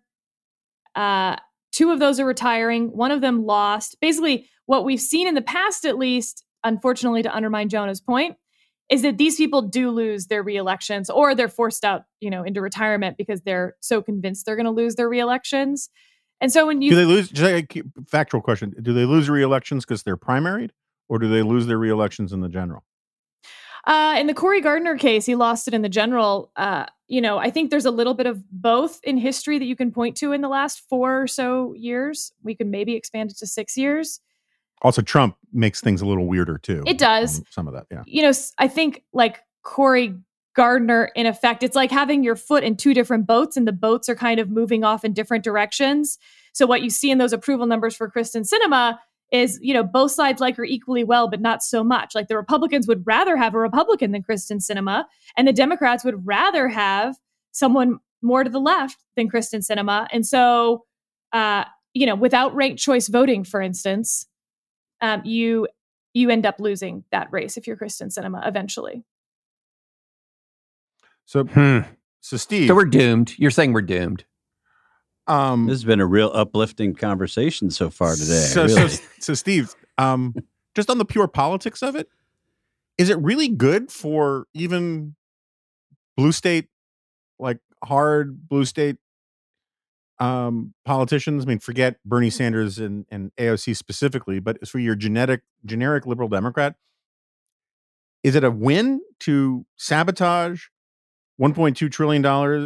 2 of those are retiring. One of them lost. Basically, what we've seen in the past, at least, unfortunately, to undermine Jonah's point, is that these people do lose their reelections, or they're forced out, into retirement because they're so convinced they're going to lose their reelections. And so when you do they lose? Just a factual question: do they lose reelections because they're primaried, or do they lose their reelections in the general? In the Cory Gardner case, he lost it in the general. I think there's a little bit of both in history that you can point to in the last 4 or so years. We can maybe expand it to 6 years. Also, Trump makes things a little weirder too. It does. Some of that, yeah. I think like Cory Gardner, in effect, it's like having your foot in 2 different boats, and the boats are kind of moving off in different directions. So what you see in those approval numbers for Kyrsten Sinema is, both sides like her equally well, but not so much. Like the Republicans would rather have a Republican than Kyrsten Sinema, and the Democrats would rather have someone more to the left than Kyrsten Sinema. And so, without ranked choice voting, for instance, you end up losing that race if you're Kyrsten Sinema eventually. So Steve. So we're doomed. You're saying we're doomed. This has been a real uplifting conversation so far today. So Steve, just on the pure politics of it, is it really good for even blue state, like hard blue state politicians? I mean, forget Bernie Sanders and AOC specifically, but for your generic liberal Democrat, is it a win to sabotage $1.2 trillion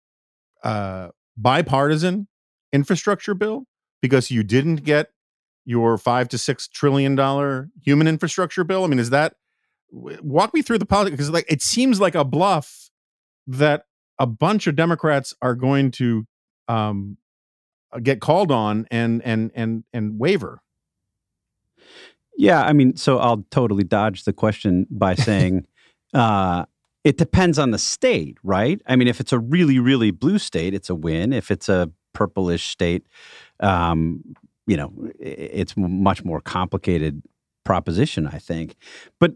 bipartisan infrastructure bill because you didn't get your $5 to $6 trillion human infrastructure bill? I mean, walk me through the politics, because it seems like a bluff that a bunch of Democrats are going to get called on and waver. Yeah, I mean, so I'll totally dodge the question by saying it depends on the state, right? I mean, if it's a really, really blue state, it's a win. If it's a purplish state, it's a much more complicated proposition, I think. But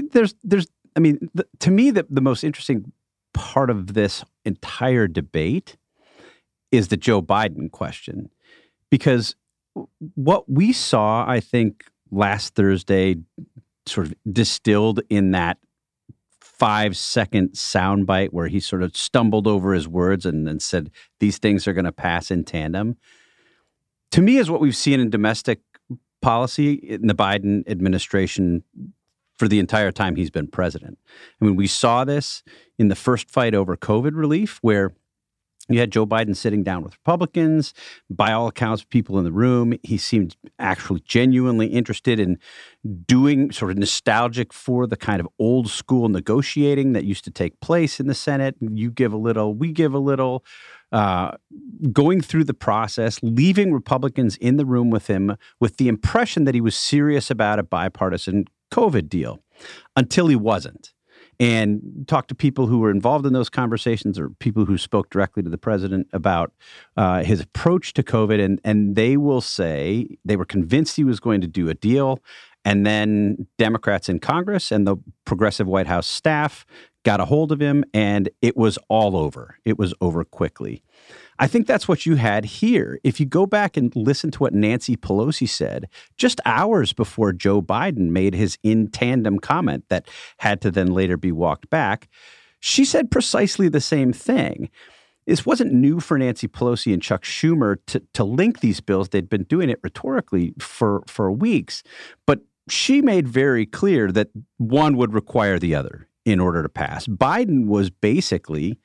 to me, the most interesting part of this entire debate is the Joe Biden question. Because what we saw, I think, last Thursday sort of distilled in that 5-second soundbite where he sort of stumbled over his words and said, these things are going to pass in tandem, to me is what we've seen in domestic policy in the Biden administration for the entire time he's been president. I mean, we saw this in the first fight over COVID relief, where you had Joe Biden sitting down with Republicans. By all accounts, people in the room, he seemed actually genuinely interested in doing sort of nostalgic for the kind of old school negotiating that used to take place in the Senate. You give a little, we give a little, going through the process, leaving Republicans in the room with him with the impression that he was serious about a bipartisan COVID deal, until he wasn't. And talk to people who were involved in those conversations, or people who spoke directly to the president about his approach to COVID. And they will say they were convinced he was going to do a deal. And then Democrats in Congress and the progressive White House staff got a hold of him, and it was all over. It was over quickly. I think that's what you had here. If you go back and listen to what Nancy Pelosi said just hours before Joe Biden made his in tandem comment that had to then later be walked back, she said precisely the same thing. This wasn't new for Nancy Pelosi and Chuck Schumer to link these bills. They'd been doing it rhetorically for weeks. But she made very clear that one would require the other in order to pass. Biden was basically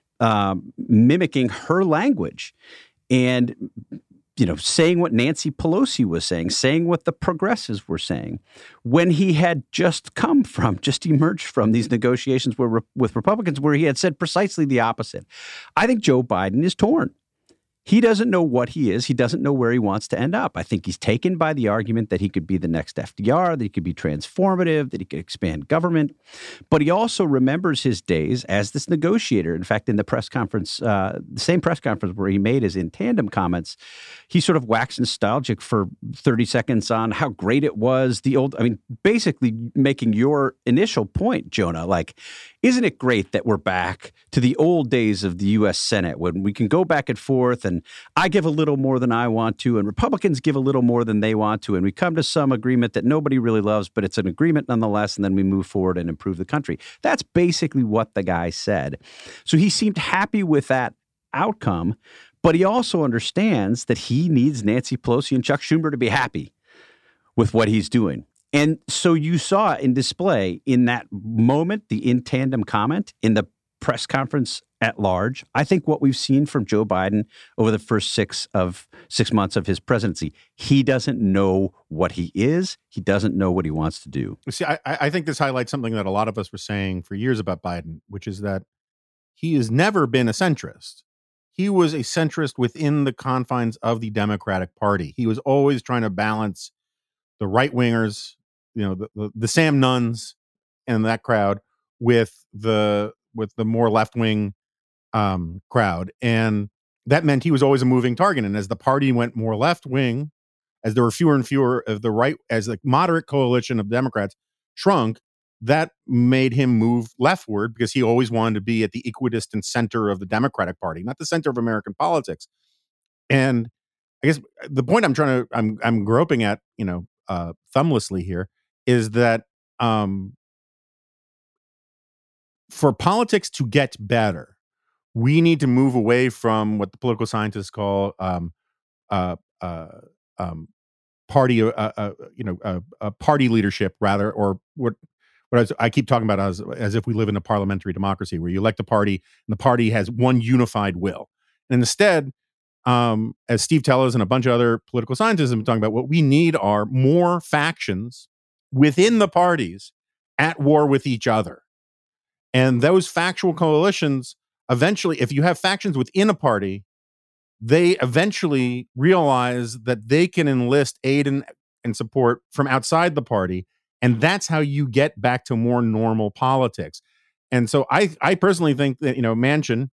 mimicking her language and, saying what Nancy Pelosi was saying what the progressives were saying when he had just emerged from these negotiations with Republicans where he had said precisely the opposite. I think Joe Biden is torn. He doesn't know what he is. He doesn't know where he wants to end up. I think he's taken by the argument that he could be the next FDR, that he could be transformative, that he could expand government. But he also remembers his days as this negotiator. In fact, in the press conference, the same press conference where he made his in tandem comments, he sort of waxed nostalgic for 30 seconds on how great it was. Basically making your initial point, Jonah, like, isn't it great that we're back to the old days of the U.S. Senate when we can go back and forth and I give a little more than I want to and Republicans give a little more than they want to and we come to some agreement that nobody really loves, but it's an agreement nonetheless, and then we move forward and improve the country. That's basically what the guy said. So he seemed happy with that outcome, but he also understands that he needs Nancy Pelosi and Chuck Schumer to be happy with what he's doing. And so you saw in display in that moment, the in tandem comment in the press conference at large. I think what we've seen from Joe Biden over the first 6 months of his presidency, he doesn't know what he is. He doesn't know what he wants to do. See, I think this highlights something that a lot of us were saying for years about Biden, which is that he has never been a centrist. He was a centrist within the confines of the Democratic Party. He was always trying to balance the right wingers, the Sam Nunns and that crowd with the more left wing crowd, and that meant he was always a moving target. And as the party went more left wing, as there were fewer and fewer of the right, as the moderate coalition of Democrats shrunk, that made him move leftward because he always wanted to be at the equidistant center of the Democratic Party, not the center of American politics. And I guess the point I'm groping at, thumblessly here, is that for politics to get better, we need to move away from what the political scientists call party leadership, rather, or what I keep talking about as if we live in a parliamentary democracy where you elect a party and the party has one unified will. And instead, as Steve Tellez and a bunch of other political scientists have been talking about, what we need are more factions within the parties at war with each other. And those factual coalitions, eventually, if you have factions within a party, they eventually realize that they can enlist aid and support from outside the party. And that's how you get back to more normal politics. And so I personally think that, Manchin,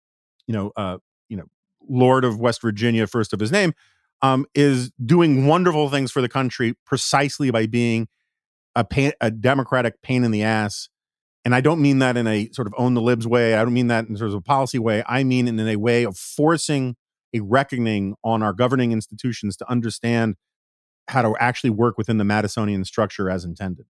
Lord of West Virginia, first of his name, is doing wonderful things for the country precisely by being a Democratic pain in the ass. And I don't mean that in a sort of own the libs way. I don't mean that in sort of a policy way. I mean in a way of forcing a reckoning on our governing institutions to understand how to actually work within the Madisonian structure as intended.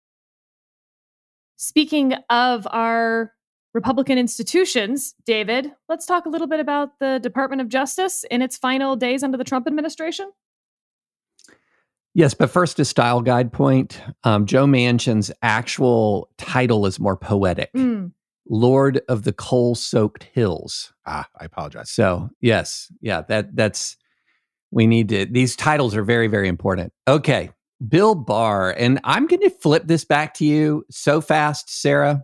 Speaking of our Republican institutions, David, let's talk a little bit about the Department of Justice in its final days under the Trump administration. Yes, but first, a style guide point. Joe Manchin's actual title is more poetic. Lord of the Coal-Soaked Hills. I apologize. So, yes. Yeah, that's, we need to, these titles are very, very important. Okay, Bill Barr, and I'm going to flip this back to you so fast, Sarah.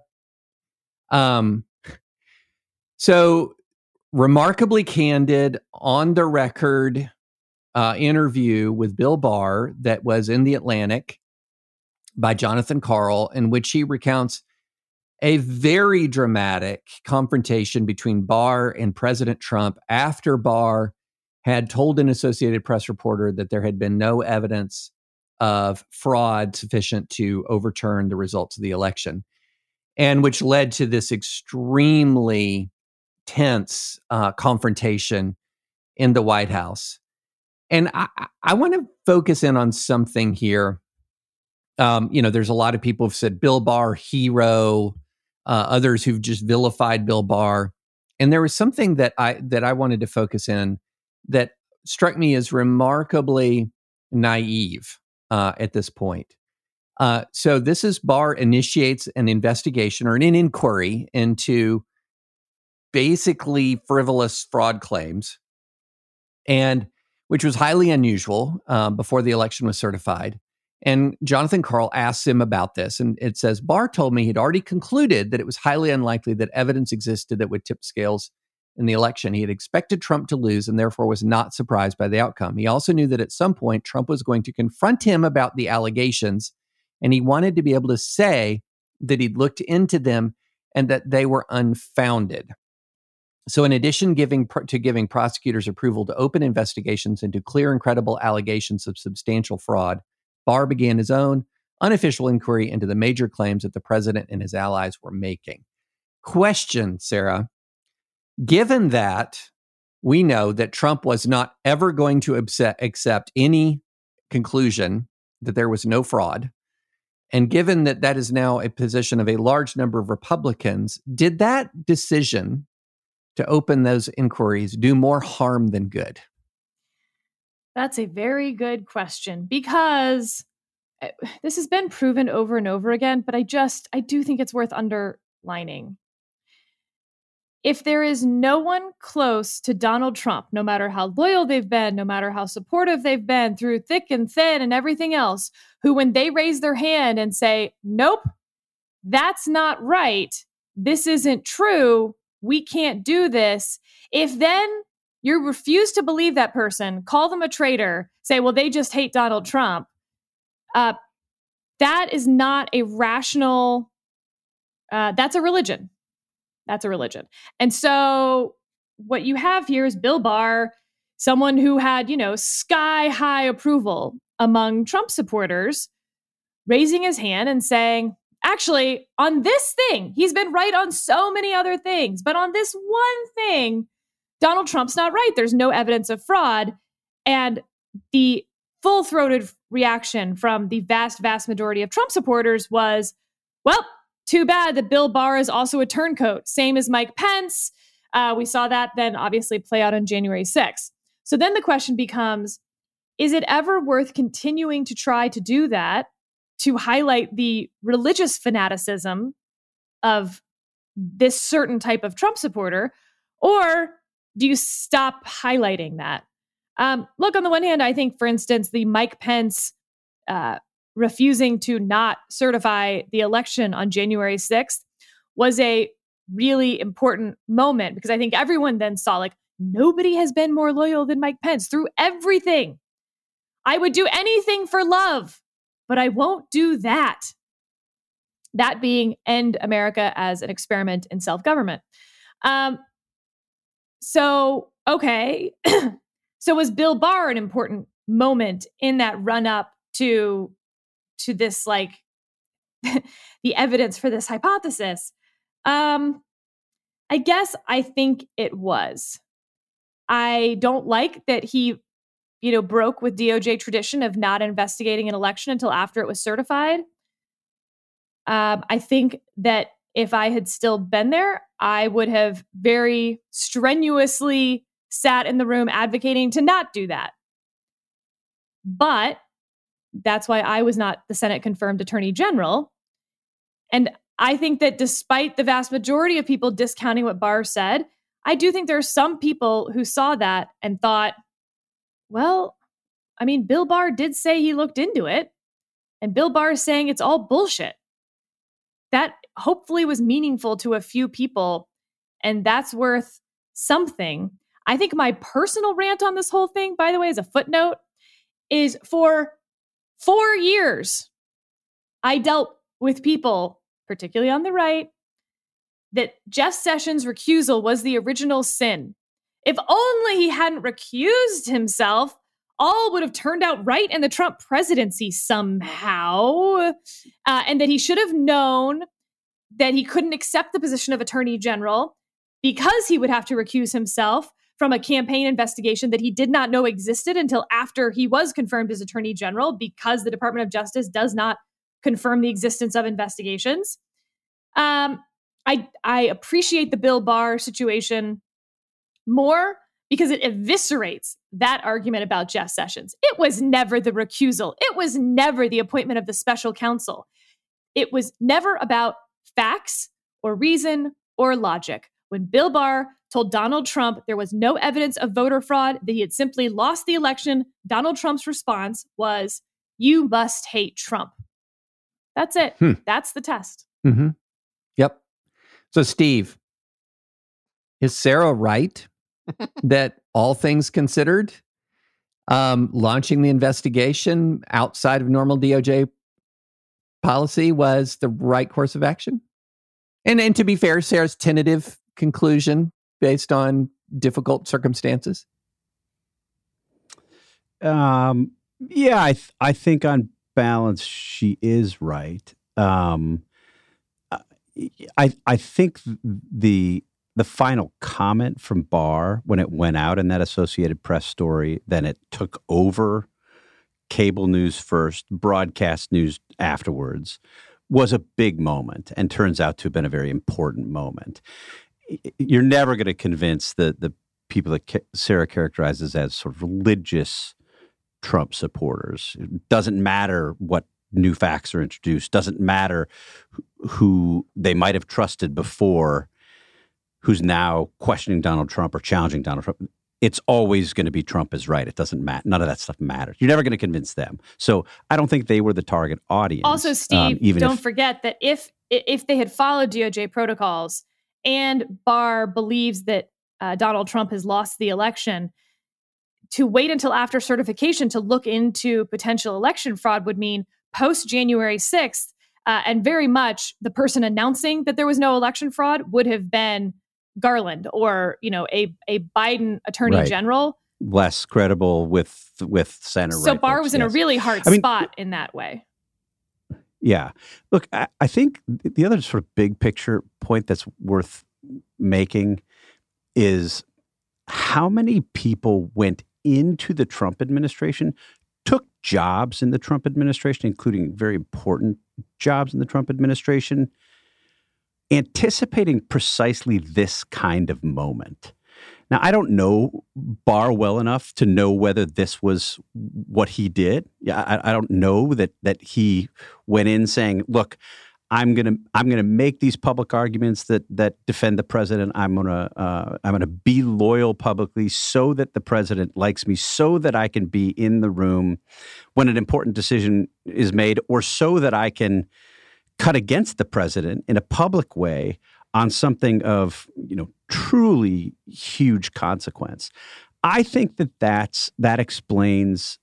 So, remarkably candid, on the record interview with Bill Barr that was in The Atlantic by Jonathan Karl, in which he recounts a very dramatic confrontation between Barr and President Trump after Barr had told an Associated Press reporter that there had been no evidence of fraud sufficient to overturn the results of the election, and which led to this extremely tense confrontation in the White House. And I want to focus in on something here. There's a lot of people who've said Bill Barr, hero. others who've just vilified Bill Barr. And there was something that I wanted to focus in that struck me as remarkably naive at this point. So this is Barr initiates an investigation or an inquiry into basically frivolous fraud claims, and which was highly unusual before the election was certified. And Jonathan Karl asks him about this, and it says, Barr told me he'd already concluded that it was highly unlikely that evidence existed that would tip scales in the election. He had expected Trump to lose and therefore was not surprised by the outcome. He also knew that at some point Trump was going to confront him about the allegations, and he wanted to be able to say that he'd looked into them and that they were unfounded. So in addition to giving prosecutors approval to open investigations into clear and credible allegations of substantial fraud, Barr began his own unofficial inquiry into the major claims that the president and his allies were making. Question, Sarah, given that we know that Trump was not ever going to accept any conclusion that there was no fraud, and given that that is now a position of a large number of Republicans, did that decision to open those inquiries do more harm than good? That's a very good question, because this has been proven over and over again, but I do think it's worth underlining. If there is no one close to Donald Trump, no matter how loyal they've been, no matter how supportive they've been through thick and thin and everything else, who when they raise their hand and say, nope, that's not right, this isn't true, we can't do this, if then you refuse to believe that person, call them a traitor, say, well, they just hate Donald Trump, that is not a rational, that's a religion. That's a religion. And so what you have here is Bill Barr, someone who had, sky high approval among Trump supporters, raising his hand and saying, actually, on this thing, he's been right on so many other things, but on this one thing, Donald Trump's not right. There's no evidence of fraud. And the full-throated reaction from the vast, vast majority of Trump supporters was, well, too bad that Bill Barr is also a turncoat, same as Mike Pence. We saw that then obviously play out on January 6th. So then the question becomes, is it ever worth continuing to try to do that, to highlight the religious fanaticism of this certain type of Trump supporter, or do you stop highlighting that? Look, on the one hand, I think, for instance, the Mike Pence refusing to not certify the election on January 6th was a really important moment, because I think everyone then saw, nobody has been more loyal than Mike Pence through everything. I would do anything for love, but I won't do that. That being end America as an experiment in self-government. So was Bill Barr an important moment in that run-up to this, the evidence for this hypothesis? I guess I think it was. I don't like that he, broke with DOJ tradition of not investigating an election until after it was certified. I think that if I had still been there, I would have very strenuously sat in the room advocating to not do that. But that's why I was not the Senate confirmed Attorney General. And I think that despite the vast majority of people discounting what Barr said, I do think there are some people who saw that and thought, well, Bill Barr did say he looked into it, and Bill Barr is saying it's all bullshit. That hopefully was meaningful to a few people, and that's worth something. I think my personal rant on this whole thing, by the way, as a footnote, is for 4 years, I dealt with people, particularly on the right, that Jeff Sessions' recusal was the original sin. If only he hadn't recused himself, all would have turned out right in the Trump presidency somehow, and that he should have known that he couldn't accept the position of Attorney General because he would have to recuse himself from a campaign investigation that he did not know existed until after he was confirmed as Attorney General, because the Department of Justice does not confirm the existence of investigations. I appreciate the Bill Barr situation more because it eviscerates that argument about Jeff Sessions. It was never the recusal. It was never the appointment of the special counsel. It was never about facts or reason or logic. When Bill Barr told Donald Trump there was no evidence of voter fraud, that he had simply lost the election, Donald Trump's response was, "You must hate Trump." That's it. That's the test. Mm-hmm. Yep. So, Steve, is Sarah right that all things considered, launching the investigation outside of normal DOJ policy was the right course of action? And to be fair, Sarah's tentative conclusion based on difficult circumstances? Yeah, I think on balance she is right. I think the final comment from Barr when it went out in that Associated Press story, then it took over cable news first, broadcast news afterwards, was a big moment and turns out to have been a very important moment. You're never going to convince the people that Sarah characterizes as sort of religious Trump supporters. It doesn't matter what new facts are introduced. Doesn't matter who they might have trusted before, who's now questioning Donald Trump or challenging Donald Trump. It's always going to be Trump is right. It doesn't matter. None of that stuff matters. You're never going to convince them. So I don't think they were the target audience. Also, Steve, don't forget that if they had followed DOJ protocols and Barr believes that Donald Trump has lost the election, to wait until after certification to look into potential election fraud would mean post January 6th, and very much the person announcing that there was no election fraud would have been Garland or, a Biden attorney general. Less credible with center right. So Barr was in a really hard spot in that way. Yeah. Look, I think the other sort of big picture point that's worth making is how many people went into the Trump administration, took jobs in the Trump administration, including very important jobs in the Trump administration, anticipating precisely this kind of moment. Now, I don't know Barr well enough to know whether this was what he did. Yeah, I don't know that he went in saying, "Look, I'm gonna make these public arguments that defend the president. I'm gonna be loyal publicly so that the president likes me, so that I can be in the room when an important decision is made, or so that I can cut against the president in a public way on something of truly huge consequence." I think that explains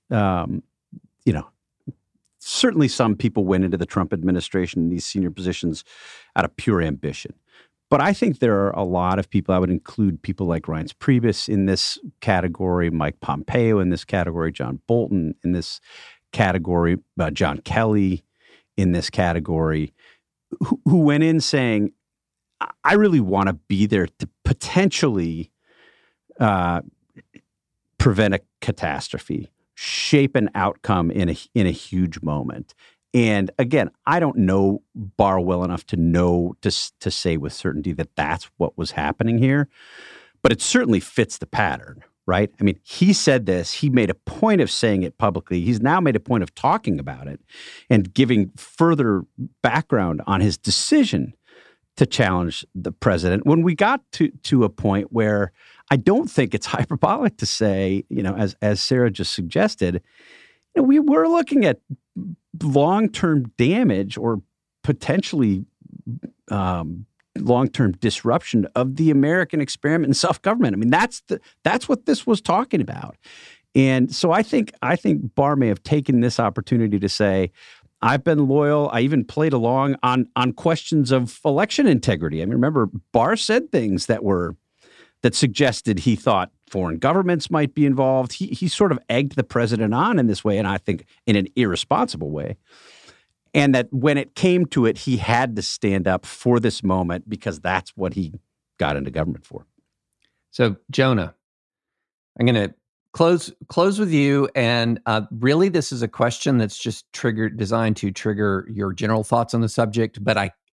certainly some people went into the Trump administration in these senior positions out of pure ambition. But I think there are a lot of people, I would include people like Reince Priebus in this category, Mike Pompeo in this category, John Bolton in this category, John Kelly in this category, who went in saying, I really want to be there to potentially prevent a catastrophe, shape an outcome in a huge moment. And again, I don't know Barr well enough to know to say with certainty that that's what was happening here, but it certainly fits the pattern, right? I mean, he said this, he made a point of saying it publicly. He's now made a point of talking about it and giving further background on his decision to challenge the president. When we got to a point where I don't think it's hyperbolic to say, as Sarah just suggested, we were looking at long-term damage or potentially long-term disruption of the American experiment in self-government. I mean, that's what this was talking about. And so I think Barr may have taken this opportunity to say, I've been loyal. I even played along on questions of election integrity. I mean, remember, Barr said things that suggested he thought foreign governments might be involved. He sort of egged the president on in this way, and I think in an irresponsible way. And that when it came to it, he had to stand up for this moment because that's what he got into government for. So, Jonah, I'm going to close with you. And really, this is a question that's just designed to trigger your general thoughts on the subject. But I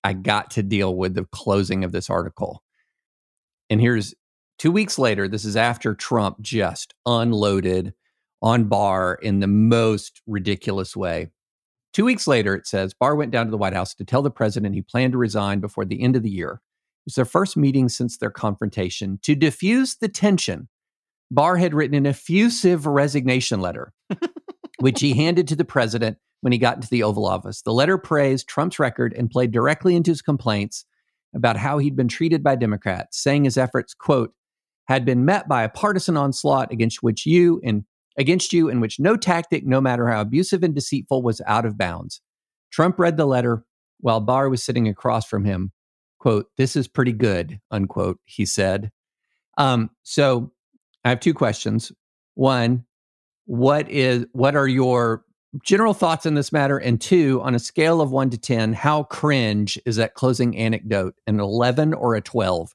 I got to deal with the closing of this article. And here's 2 weeks later, this is after Trump just unloaded on Barr in the most ridiculous way. 2 weeks later, it says, Barr went down to the White House to tell the president he planned to resign before the end of the year. It was their first meeting since their confrontation. To diffuse the tension, Barr had written an effusive resignation letter, which he handed to the president when he got into the Oval Office. The letter praised Trump's record and played directly into his complaints about how he'd been treated by Democrats, saying his efforts, quote, had been met by a partisan onslaught against you in which no tactic, no matter how abusive and deceitful, was out of bounds. Trump read the letter while Barr was sitting across from him. Quote, this is pretty good, unquote, he said. So I have two questions. One, what are your general thoughts on this matter? And two, on a scale of 1 to 10, how cringe is that closing anecdote? An 11 or a 12?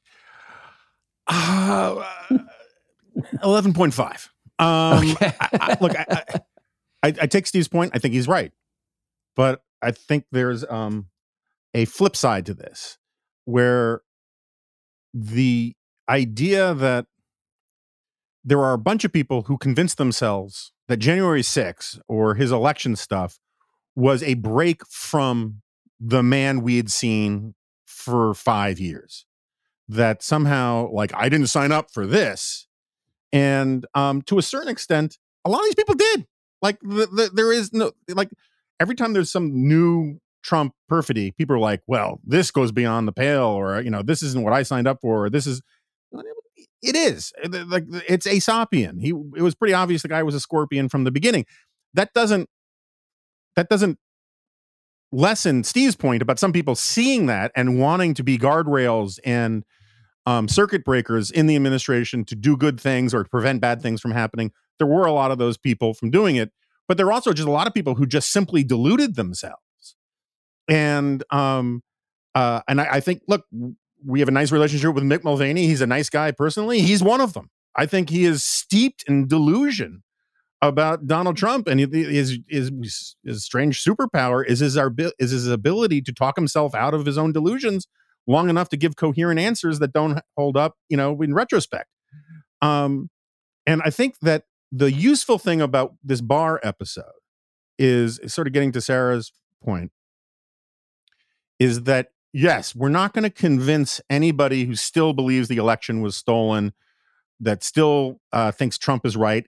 11.5. Okay. I take Steve's point. I think he's right. But I think there's a flip side to this, where the idea that there are a bunch of people who convinced themselves that January 6th or his election stuff was a break from the man we had seen for 5 years. That somehow, like, I didn't sign up for this. And to a certain extent, a lot of these people did. Like, there is no, like, every time there's some new Trump perfidy, people are like, well, this goes beyond the pale, or, this isn't what I signed up for, or this is, it is. Like, it's Aesopian. It was pretty obvious the guy was a Scorpion from the beginning. That doesn't lessen Steve's point about some people seeing that and wanting to be guardrails and circuit breakers in the administration to do good things or to prevent bad things from happening. There were a lot of those people from doing it, but there were also just a lot of people who just simply deluded themselves. And I think, look, we have a nice relationship with Mick Mulvaney. He's a nice guy personally. He's one of them. I think he is steeped in delusion about Donald Trump, and his strange superpower is his ability to talk himself out of his own delusions long enough to give coherent answers that don't hold up, in retrospect. And I think that the useful thing about this Barr episode is sort of getting to Sarah's point, is that, yes, we're not going to convince anybody who still believes the election was stolen, that still thinks Trump is right,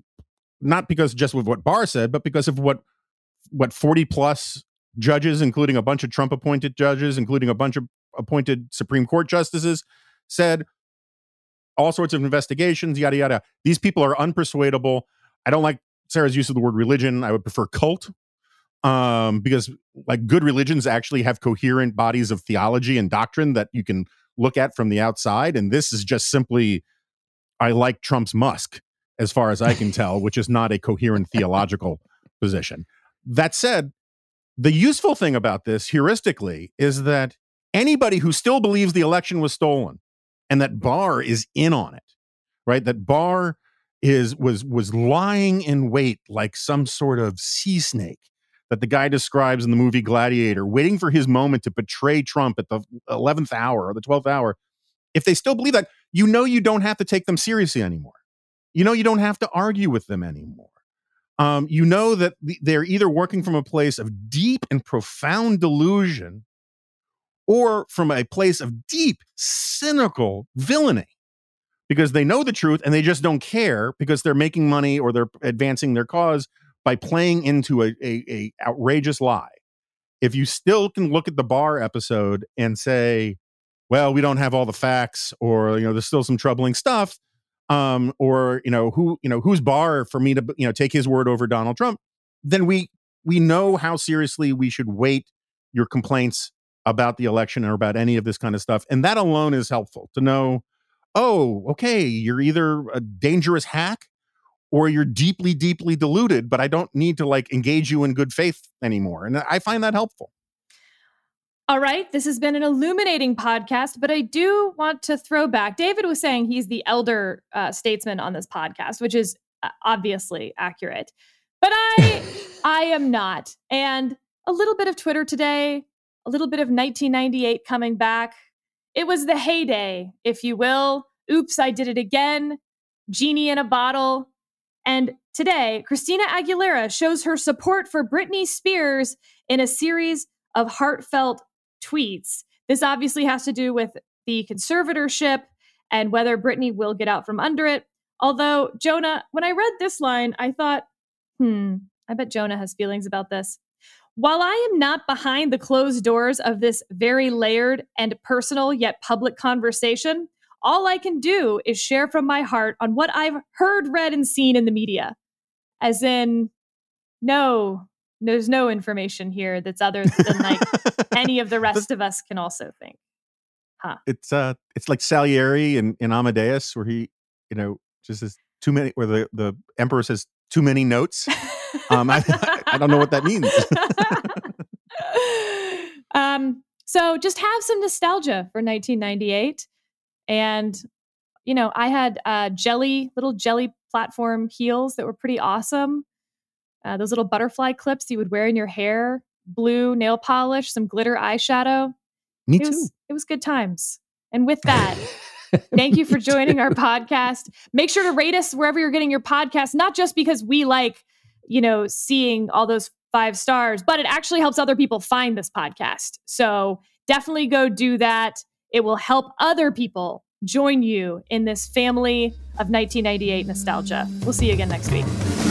not because just of what Barr said, but because of what 40 plus judges, including a bunch of Trump appointed judges, including a bunch of appointed Supreme Court justices, said. All sorts of investigations, yada, yada. These people are unpersuadable. I don't like Sarah's use of the word religion. I would prefer cult, because, like, good religions actually have coherent bodies of theology and doctrine that you can look at from the outside. And this is just simply, I like Trump's Musk, as far as I can tell, which is not a coherent theological position. That said, the useful thing about this heuristically is that anybody who still believes the election was stolen and that Barr is in on it, right? That Barr was lying in wait like some sort of sea snake that the guy describes in the movie Gladiator, waiting for his moment to betray Trump at the 11th hour or the 12th hour. If they still believe that, you don't have to take them seriously anymore. You don't have to argue with them anymore. That they're either working from a place of deep and profound delusion or from a place of deep, cynical villainy, because they know the truth and they just don't care because they're making money or they're advancing their cause by playing into a outrageous lie. If you still can look at the Barr episode and say, well, we don't have all the facts, or, there's still some troubling stuff, or, who's Barr for me to, take his word over Donald Trump, then we know how seriously we should weight your complaints about the election or about any of this kind of stuff. And that alone is helpful to know, oh, okay, you're either a dangerous hack or you're deeply, deeply deluded, but I don't need to engage you in good faith anymore. And I find that helpful. All right, this has been an illuminating podcast, but I do want to throw back. David was saying he's the elder statesman on this podcast, which is obviously accurate. But I am not. And a little bit of Twitter today, a little bit of 1998 coming back. It was the heyday, if you will. Oops, I Did It Again, Genie in a Bottle. And today, Christina Aguilera shows her support for Britney Spears in a series of heartfelt tweets. This obviously has to do with the conservatorship and whether Britney will get out from under it. Although, Jonah, when I read this line, I thought, I bet Jonah has feelings about this. While I am not behind the closed doors of this very layered and personal yet public conversation, all I can do is share from my heart on what I've heard, read, and seen in the media. As in, no, there's no information here that's other than like any of the rest of us can also think. It's like Salieri in Amadeus, where he, just has too many, where the emperor says too many notes. I don't know what that means. So just have some nostalgia for 1998. And, I had little jelly platform heels that were pretty awesome. Those little butterfly clips you would wear in your hair, blue nail polish, some glitter eyeshadow. Me too. It was good times. And with that, thank you for joining our podcast. Make sure to rate us wherever you're getting your podcast, not just because we like, seeing all those 5 stars, but it actually helps other people find this podcast. So definitely go do that. It will help other people join you in this family of 1998 nostalgia. We'll see you again next week.